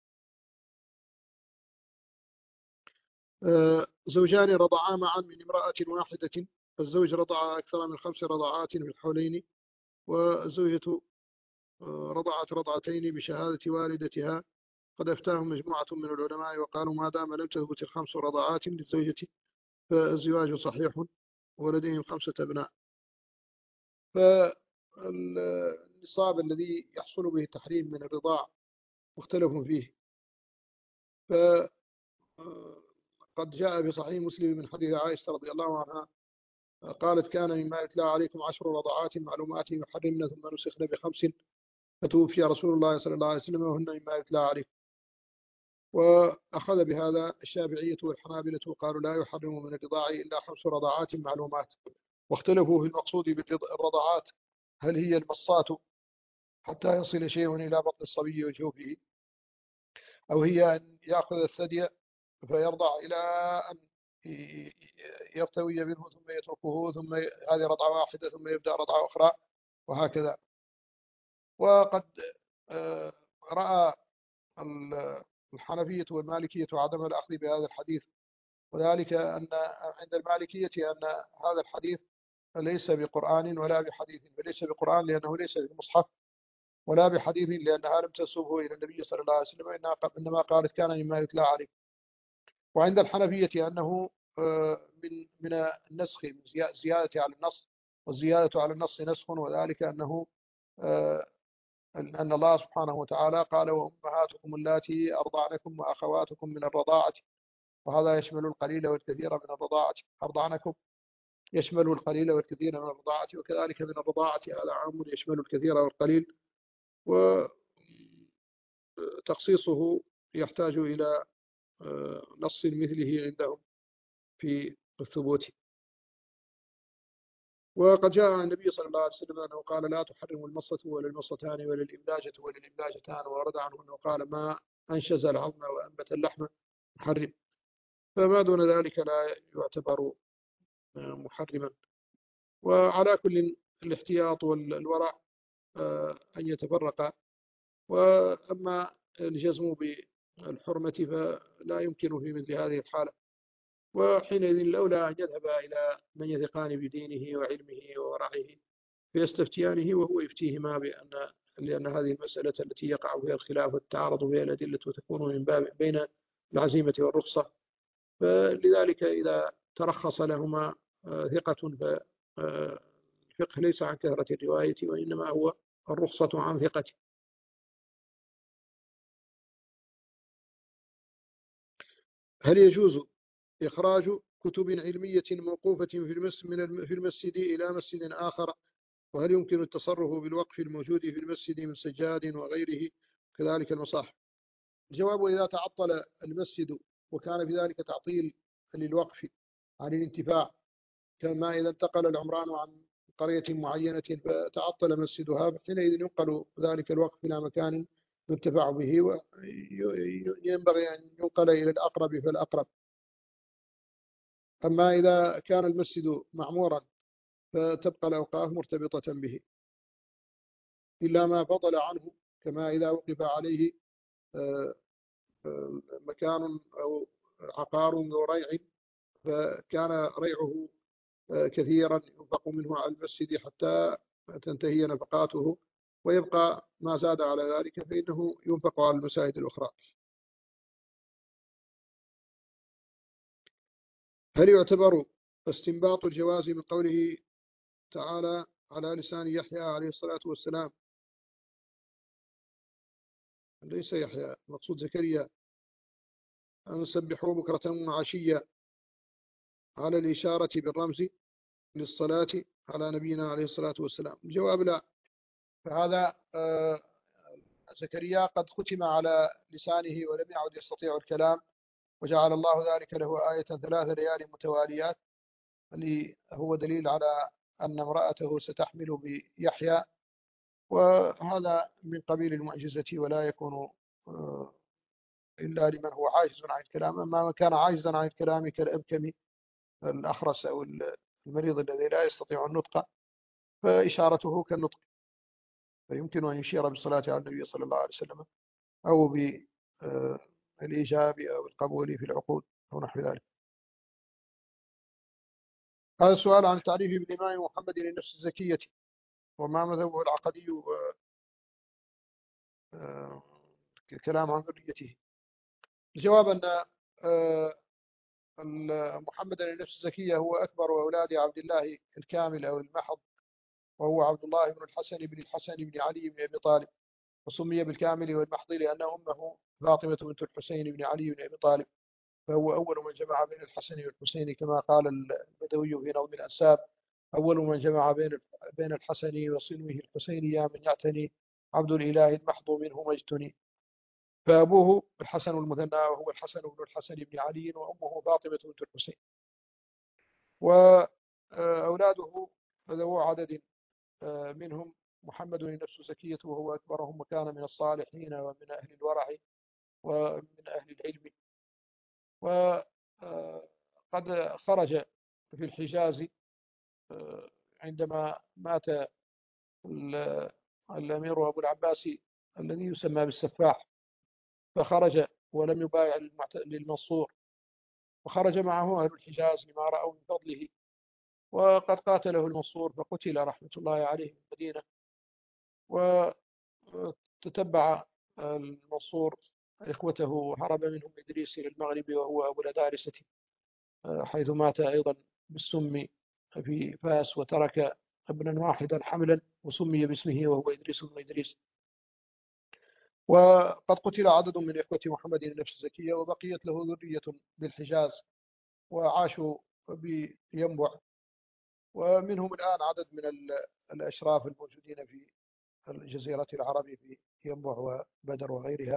زوجان رضعا معا من امرأة واحدة، فالزوج رضع أكثر من 5 رضعات في الحولين، والزوجة رضعت رضعتين بشهادة والدتها. قد أفتاهم مجموعة من العلماء وقالوا ما دام لم تثبت ال5 رضعات للزوجة فالزواج صحيح، ولديهم 5 أبناء. فالنصاب الذي يحصل به التحريم من الرضاع مختلف فيه. فقد جاء في صحيح مسلم من حديث عائشة رضي الله عنها قالت كان مما يتلى عليكم 10 رضعات معلومات يحرمن ثم نسخن ب5، فتوفي رسول الله صلى الله عليه وسلم وهن مما يتلى عليكم. وأخذ بهذا الشافعية والحنابلة وقالوا لا يحرم من الرضاع إلا 5 رضعات معلومات. واختلفوا في المقصود بالرضعات، هل هي المصات حتى يصل شيء إلى بطن الصبي وجوفه، أو هي أن يأخذ الثدي فيرضع إلى أن يرتوي منه ثم يتركه، ثم هذه رضعة واحدة ثم يبدأ رضعة أخرى وهكذا. وقد رأى الحنفية والمالكية عدم الأخذ بهذا الحديث، وذلك أن عند المالكية أن هذا الحديث ليس بقرآن ولا بحديث، فليس بقرآن لأنه ليس في المصحف، ولا بحديث لأنها لم تنسبه إلى النبي صلى الله عليه وسلم، إنما قالت كان مما يتلى عليه. وعند الحنفية أنه من النسخ، من زيادة على النص، والزيادة على النص نسخ، وذلك أنه أن الله سبحانه وتعالى قال وأمهاتكم اللاتي أرضعنكم وأخواتكم من الرضاعة، وهذا يشمل القليل والكثير من الرضاعة. أرضعنكم يشمل القليل والكثير من الرضاعة، وكذلك من الرضاعة هذا عام يشمل الكثير والقليل، وتخصيصه يحتاج إلى نص مثله عندهم في الثبوت. وقد جاء عن النبي صلى الله عليه وسلم أنه قال لا تحرم المصة ولا المصتان ولا الإبلاجة ولا الإبلاجتان، ورد عنه أنه قال ما أنشز العظم وأنبت اللحم محرم، فما دون ذلك لا يعتبر محرما. وعلى كل الاحتياط والورع أن يتفرق. وأما الجزم بالحرمة فلا يمكن في مثل هذه الحالة، وحينئذ الأولى أن يذهب إلى من يثقان بدينه وعلمه وورعه فيستفتيانه وهو يفتيهما لأن هذه المسألة التي يقع فيها الخلاف والتعارض فيها الأدلة وتكون من باب بين العزيمة والرخصة، فلذلك إذا ترخص لهما ثقة فالفقه ليس عن كثرة الرواية وإنما هو الرخصة عن ثقة. هل يجوز إخراج كتب علمية موقوفة في المسجد إلى مسجد آخر؟ وهل يمكن التصرف بالوقف الموجود في المسجد من سجاد وغيره كذلك المصاحف؟ الجواب: إذا تعطل المسجد وكان في ذلك تعطيل للوقف عن الانتفاع، كما إذا انتقل العمران عن قرية معينة فتعطل مسجدها، حينئذ ينقل ذلك الوقف إلى مكان ينتفع به، وينبغي أن ينقل إلى الأقرب فالأقرب. أما إذا كان المسجد معمورا فتبقى الأوقاف مرتبطة به إلا ما فضل عنه، كما إذا وقف عليه مكان أو عقار ذو ريع فكان ريعه كثيرا ينفق منه على المسجد حتى تنتهي نفقاته ويبقى ما زاد على ذلك فإنه ينفق على المساجد الأخرى. هل يعتبر استنباط الجواز من قوله تعالى على لسان يحيى عليه الصلاة والسلام، ليس يحيى مقصود زكريا، أن نسبحوا بكرة وعشيا على الإشارة بالرمز للصلاة على نبينا عليه الصلاة والسلام؟ الجواب: لا. فهذا زكريا قد ختم على لسانه ولم يعد يستطيع الكلام، وجعل الله ذلك له آية 3 ليال متواليات، اللي هو دليل على أن امرأته ستحمل بيحيى، وهذا من قبيل المعجزة ولا يكون إلا لمن هو عاجز عن الكلام. أما من كان عاجزا عن الكلام كالأبكم الأخرس أو المريض الذي لا يستطيع النطق فإشارته كالنطق، فيمكن أن يشير بالصلاة على النبي صلى الله عليه وسلم أو بالإيجاب أو القبول في العقود أو نحو ذلك. هذا السؤال عن التعريف بالإمام محمد للنفس الزكية وما مذهبه العقدي كلام عن ذريته. الجواب أن محمد للنفس الزكية هو أكبر أولاد عبد الله الكامل أو المحض، وهو عبد الله بن الحسن بن الحسن بن علي بن أبي طالب، وسمي بالكامل والمحض لأن أمه فاطمة بنت الحسين بن علي بن أبي طالب، فهو أول من جمع بين الحسن والحسين، كما قال البدوي في نظم الأنساب: أول من جمع بين الحسن وصنوه الحسين يا من يعتني عبد الإله المحض منه مجتني. فأبوه الحسن المثنى وهو الحسن بن الحسن بن علي، وأمه فاطمة بنت الحسين، وأولاده ذو عدد، منهم محمد نفسه زكية وهو أكبرهم، وكان من الصالحين ومن أهل الورع ومن أهل العلم، وقد خرج في الحجاز عندما مات الأمير أبو العباس الذي يسمى بالسفاح، فخرج ولم يبايع للمنصور، وخرج معه أهل الحجاز لما رأوا من فضله، وقد قاتله المنصور فقتل رحمة الله عليه في المدينة. وتتبع المنصور إخوته وهرب منهم إدريس إلى المغرب وهو أبو الأدارسة، حيث مات أيضا بالسم في فاس، وترك ابنا واحدا حملا وسمي باسمه وهو إدريس بن إدريس. وقد قتل عدد من إخوة محمد النفس الزكية، وبقيت له ذرية بالحجاز وعاشوا بينبع، ومنهم الآن عدد من الأشراف الموجودين في الجزيرة العربية في ينبع وبدر وغيرها.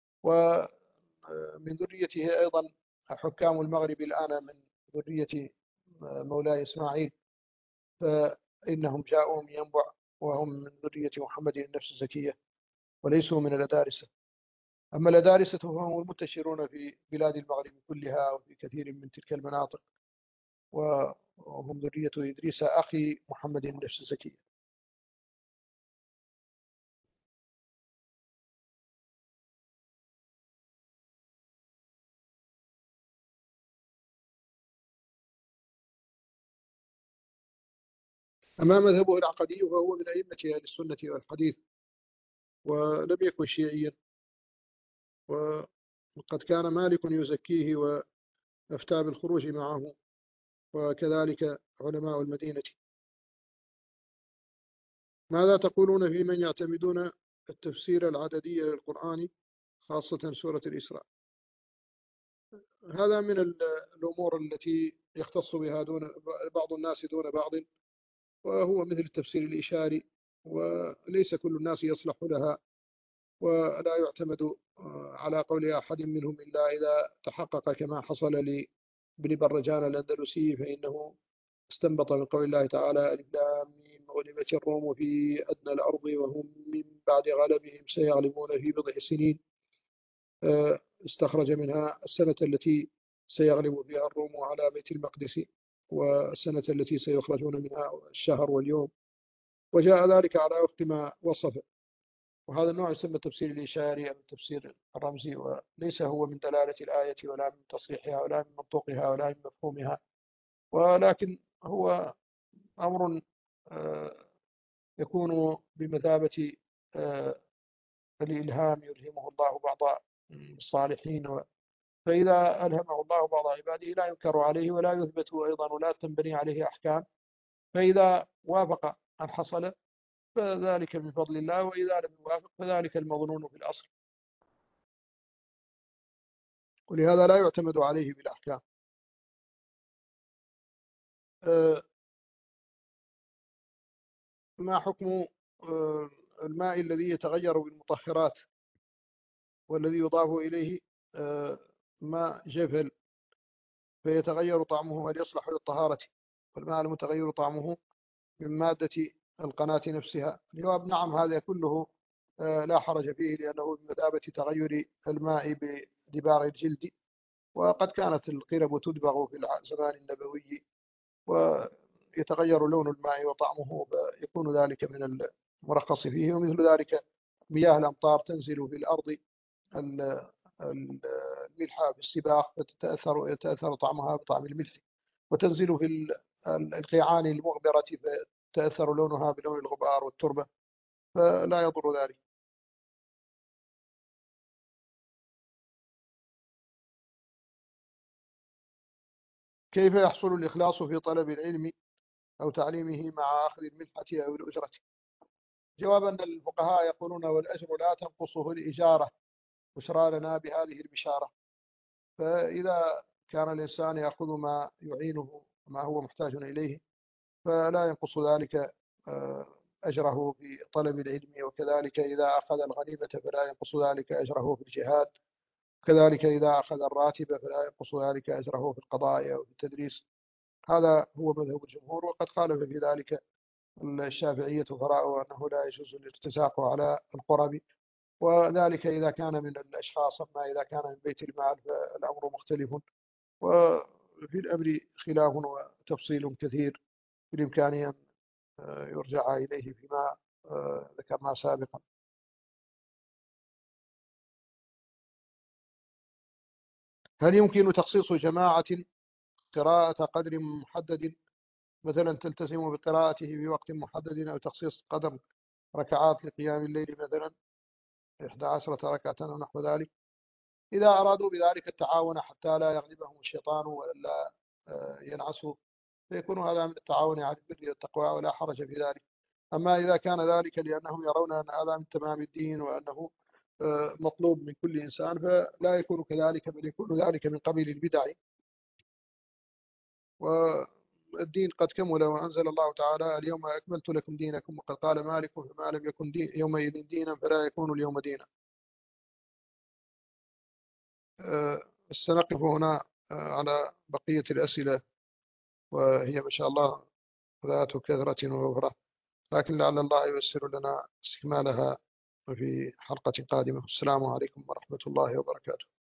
ومن ذريته أيضا حكام المغرب الآن من ذرية مولاي إسماعيل، فإنهم جاءوا من ينبع وهم من ذرية محمد النفس الزكية وليسوا من الأدارسة. أما الأدارسة فهم المنتشرون في بلاد المغرب كلها وفي كثير من تلك المناطق، وهم ذرية إدريس أخي محمد النفس الزكية. أما مذهبه العقدي فهو من أئمة أهل السنة والحديث، ولم يكن شيعيا، وقد كان مالك يزكيه وأفتى بالخروج معه، وكذلك علماء المدينة. ماذا تقولون في من يعتمدون التفسير العددي للقرآن خاصة سورة الإسراء؟ هذا من الأمور التي يختص بها بعض الناس دون بعض، وهو مثل التفسير الإشاري، وليس كل الناس يصلح لها، ولا يعتمد على قول أحد منهم إلا إذا تحقق كما حصل لابن برجان الأندلسي، فإنه استنبط من قول الله تعالى: ألف لام ميم غلبت الروم في أدنى الأرض وهم من بعد غلبهم سيغلبون في بضع سنين. استخرج منها السنة التي سيغلب فيها الروم على بيت المقدس، والسنة التي سيخرجون منها الشهر واليوم، وجاء ذلك على وفق ما وصف. وهذا النوع يسمى التفسير الإشاري أو التفسير الرمزي، وليس هو من دلالة الآية ولا من تصريحها ولا من منطوقها ولا من مفهومها، ولكن هو أمر يكون بمثابة الإلهام يلهمه الله بعض الصالحين، فإذا ألهمه الله بعض عباده لا ينكر عليه ولا يثبت أيضا ولا تنبني عليه أحكام، فإذا وافق أن حصل فذلك من فضل الله، وإذا لم يوافق فذلك المظنون في الأصل، ولهذا لا يعتمد عليه بالأحكام. ما حكم الماء الذي يتغير بالمطهرات والذي يضاف إليه ماء جفل فيتغير طعمه، هل يصلح للطهارة؟ والماء المتغير طعمه من مادة القناة نفسها. الجواب: نعم، هذا كله لا حرج فيه، لأنه بمثابة تغير الماء بدباغ الجلد، وقد كانت القرب تدبغ في الزمان النبوي ويتغير لون الماء وطعمه، فيكون ذلك من المرخص فيه. ومثل ذلك مياه الأمطار تنزل في الأرض الملح في السباق يتأثر طعمها بطعم الملح، وتنزل في القيعان المغبرة فتأثر لونها بلون الغبار والتربة، فلا يضر ذلك. كيف يحصل الإخلاص في طلب العلم أو تعليمه مع أخذ المنحة أو الأجرة؟ جواب: أن الفقهاء يقولون: والأجر لا تنقصه الإجارة، بشرى لنا بهذه البشارة. فإذا كان الإنسان يأخذ ما يعينه ما هو محتاج إليه فلا ينقص ذلك أجره في طلب العلم، وكذلك إذا أخذ الغنيمة فلا ينقص ذلك أجره في الجهاد، كذلك إذا أخذ الراتب فلا ينقص ذلك أجره في القضاء أو في التدريس. هذا هو مذهب الجمهور، وقد خالف في ذلك الشافعية فرأوا أنه لا يجوز الارتزاق على القرب، وذلك إذا كان من الأشخاص. أما إذا كان من بيت المال فالأمر مختلف، وفي الأمر خلاف وتفصيل كثير بالإمكان أن يرجع إليه فيما ذكرنا سابقا. هل يمكن تخصيص جماعة قراءة قدر محدد، مثلا تلتزم بقراءته في وقت محدد، أو تخصيص قدر ركعات لقيام الليل مثلا 11 ركعة أو نحو ذلك؟ إذا أرادوا بذلك التعاون حتى لا يغلبهم الشيطان ولا ينعسوا فيكون هذا من التعاون على البر والتقوى ولا حرج في ذلك. أما إذا كان ذلك لأنهم يرون أن هذا من تمام الدين وأنه مطلوب من كل إنسان، فلا يكون كذلك، بل يكون ذلك من قبيل البدع. والدين قد كمل، وأنزل الله تعالى: اليوم أكملت لكم دينكم. وقد قال مالك: فما لم يكن يومئذ دينا فلا يكون اليوم دينا. سنقف هنا على بقية الأسئلة، وهي ما شاء الله ذات كثرة ووفرة، لكن لعل الله ييسر لنا استكمالها في حلقة قادمة. السلام عليكم ورحمة الله وبركاته.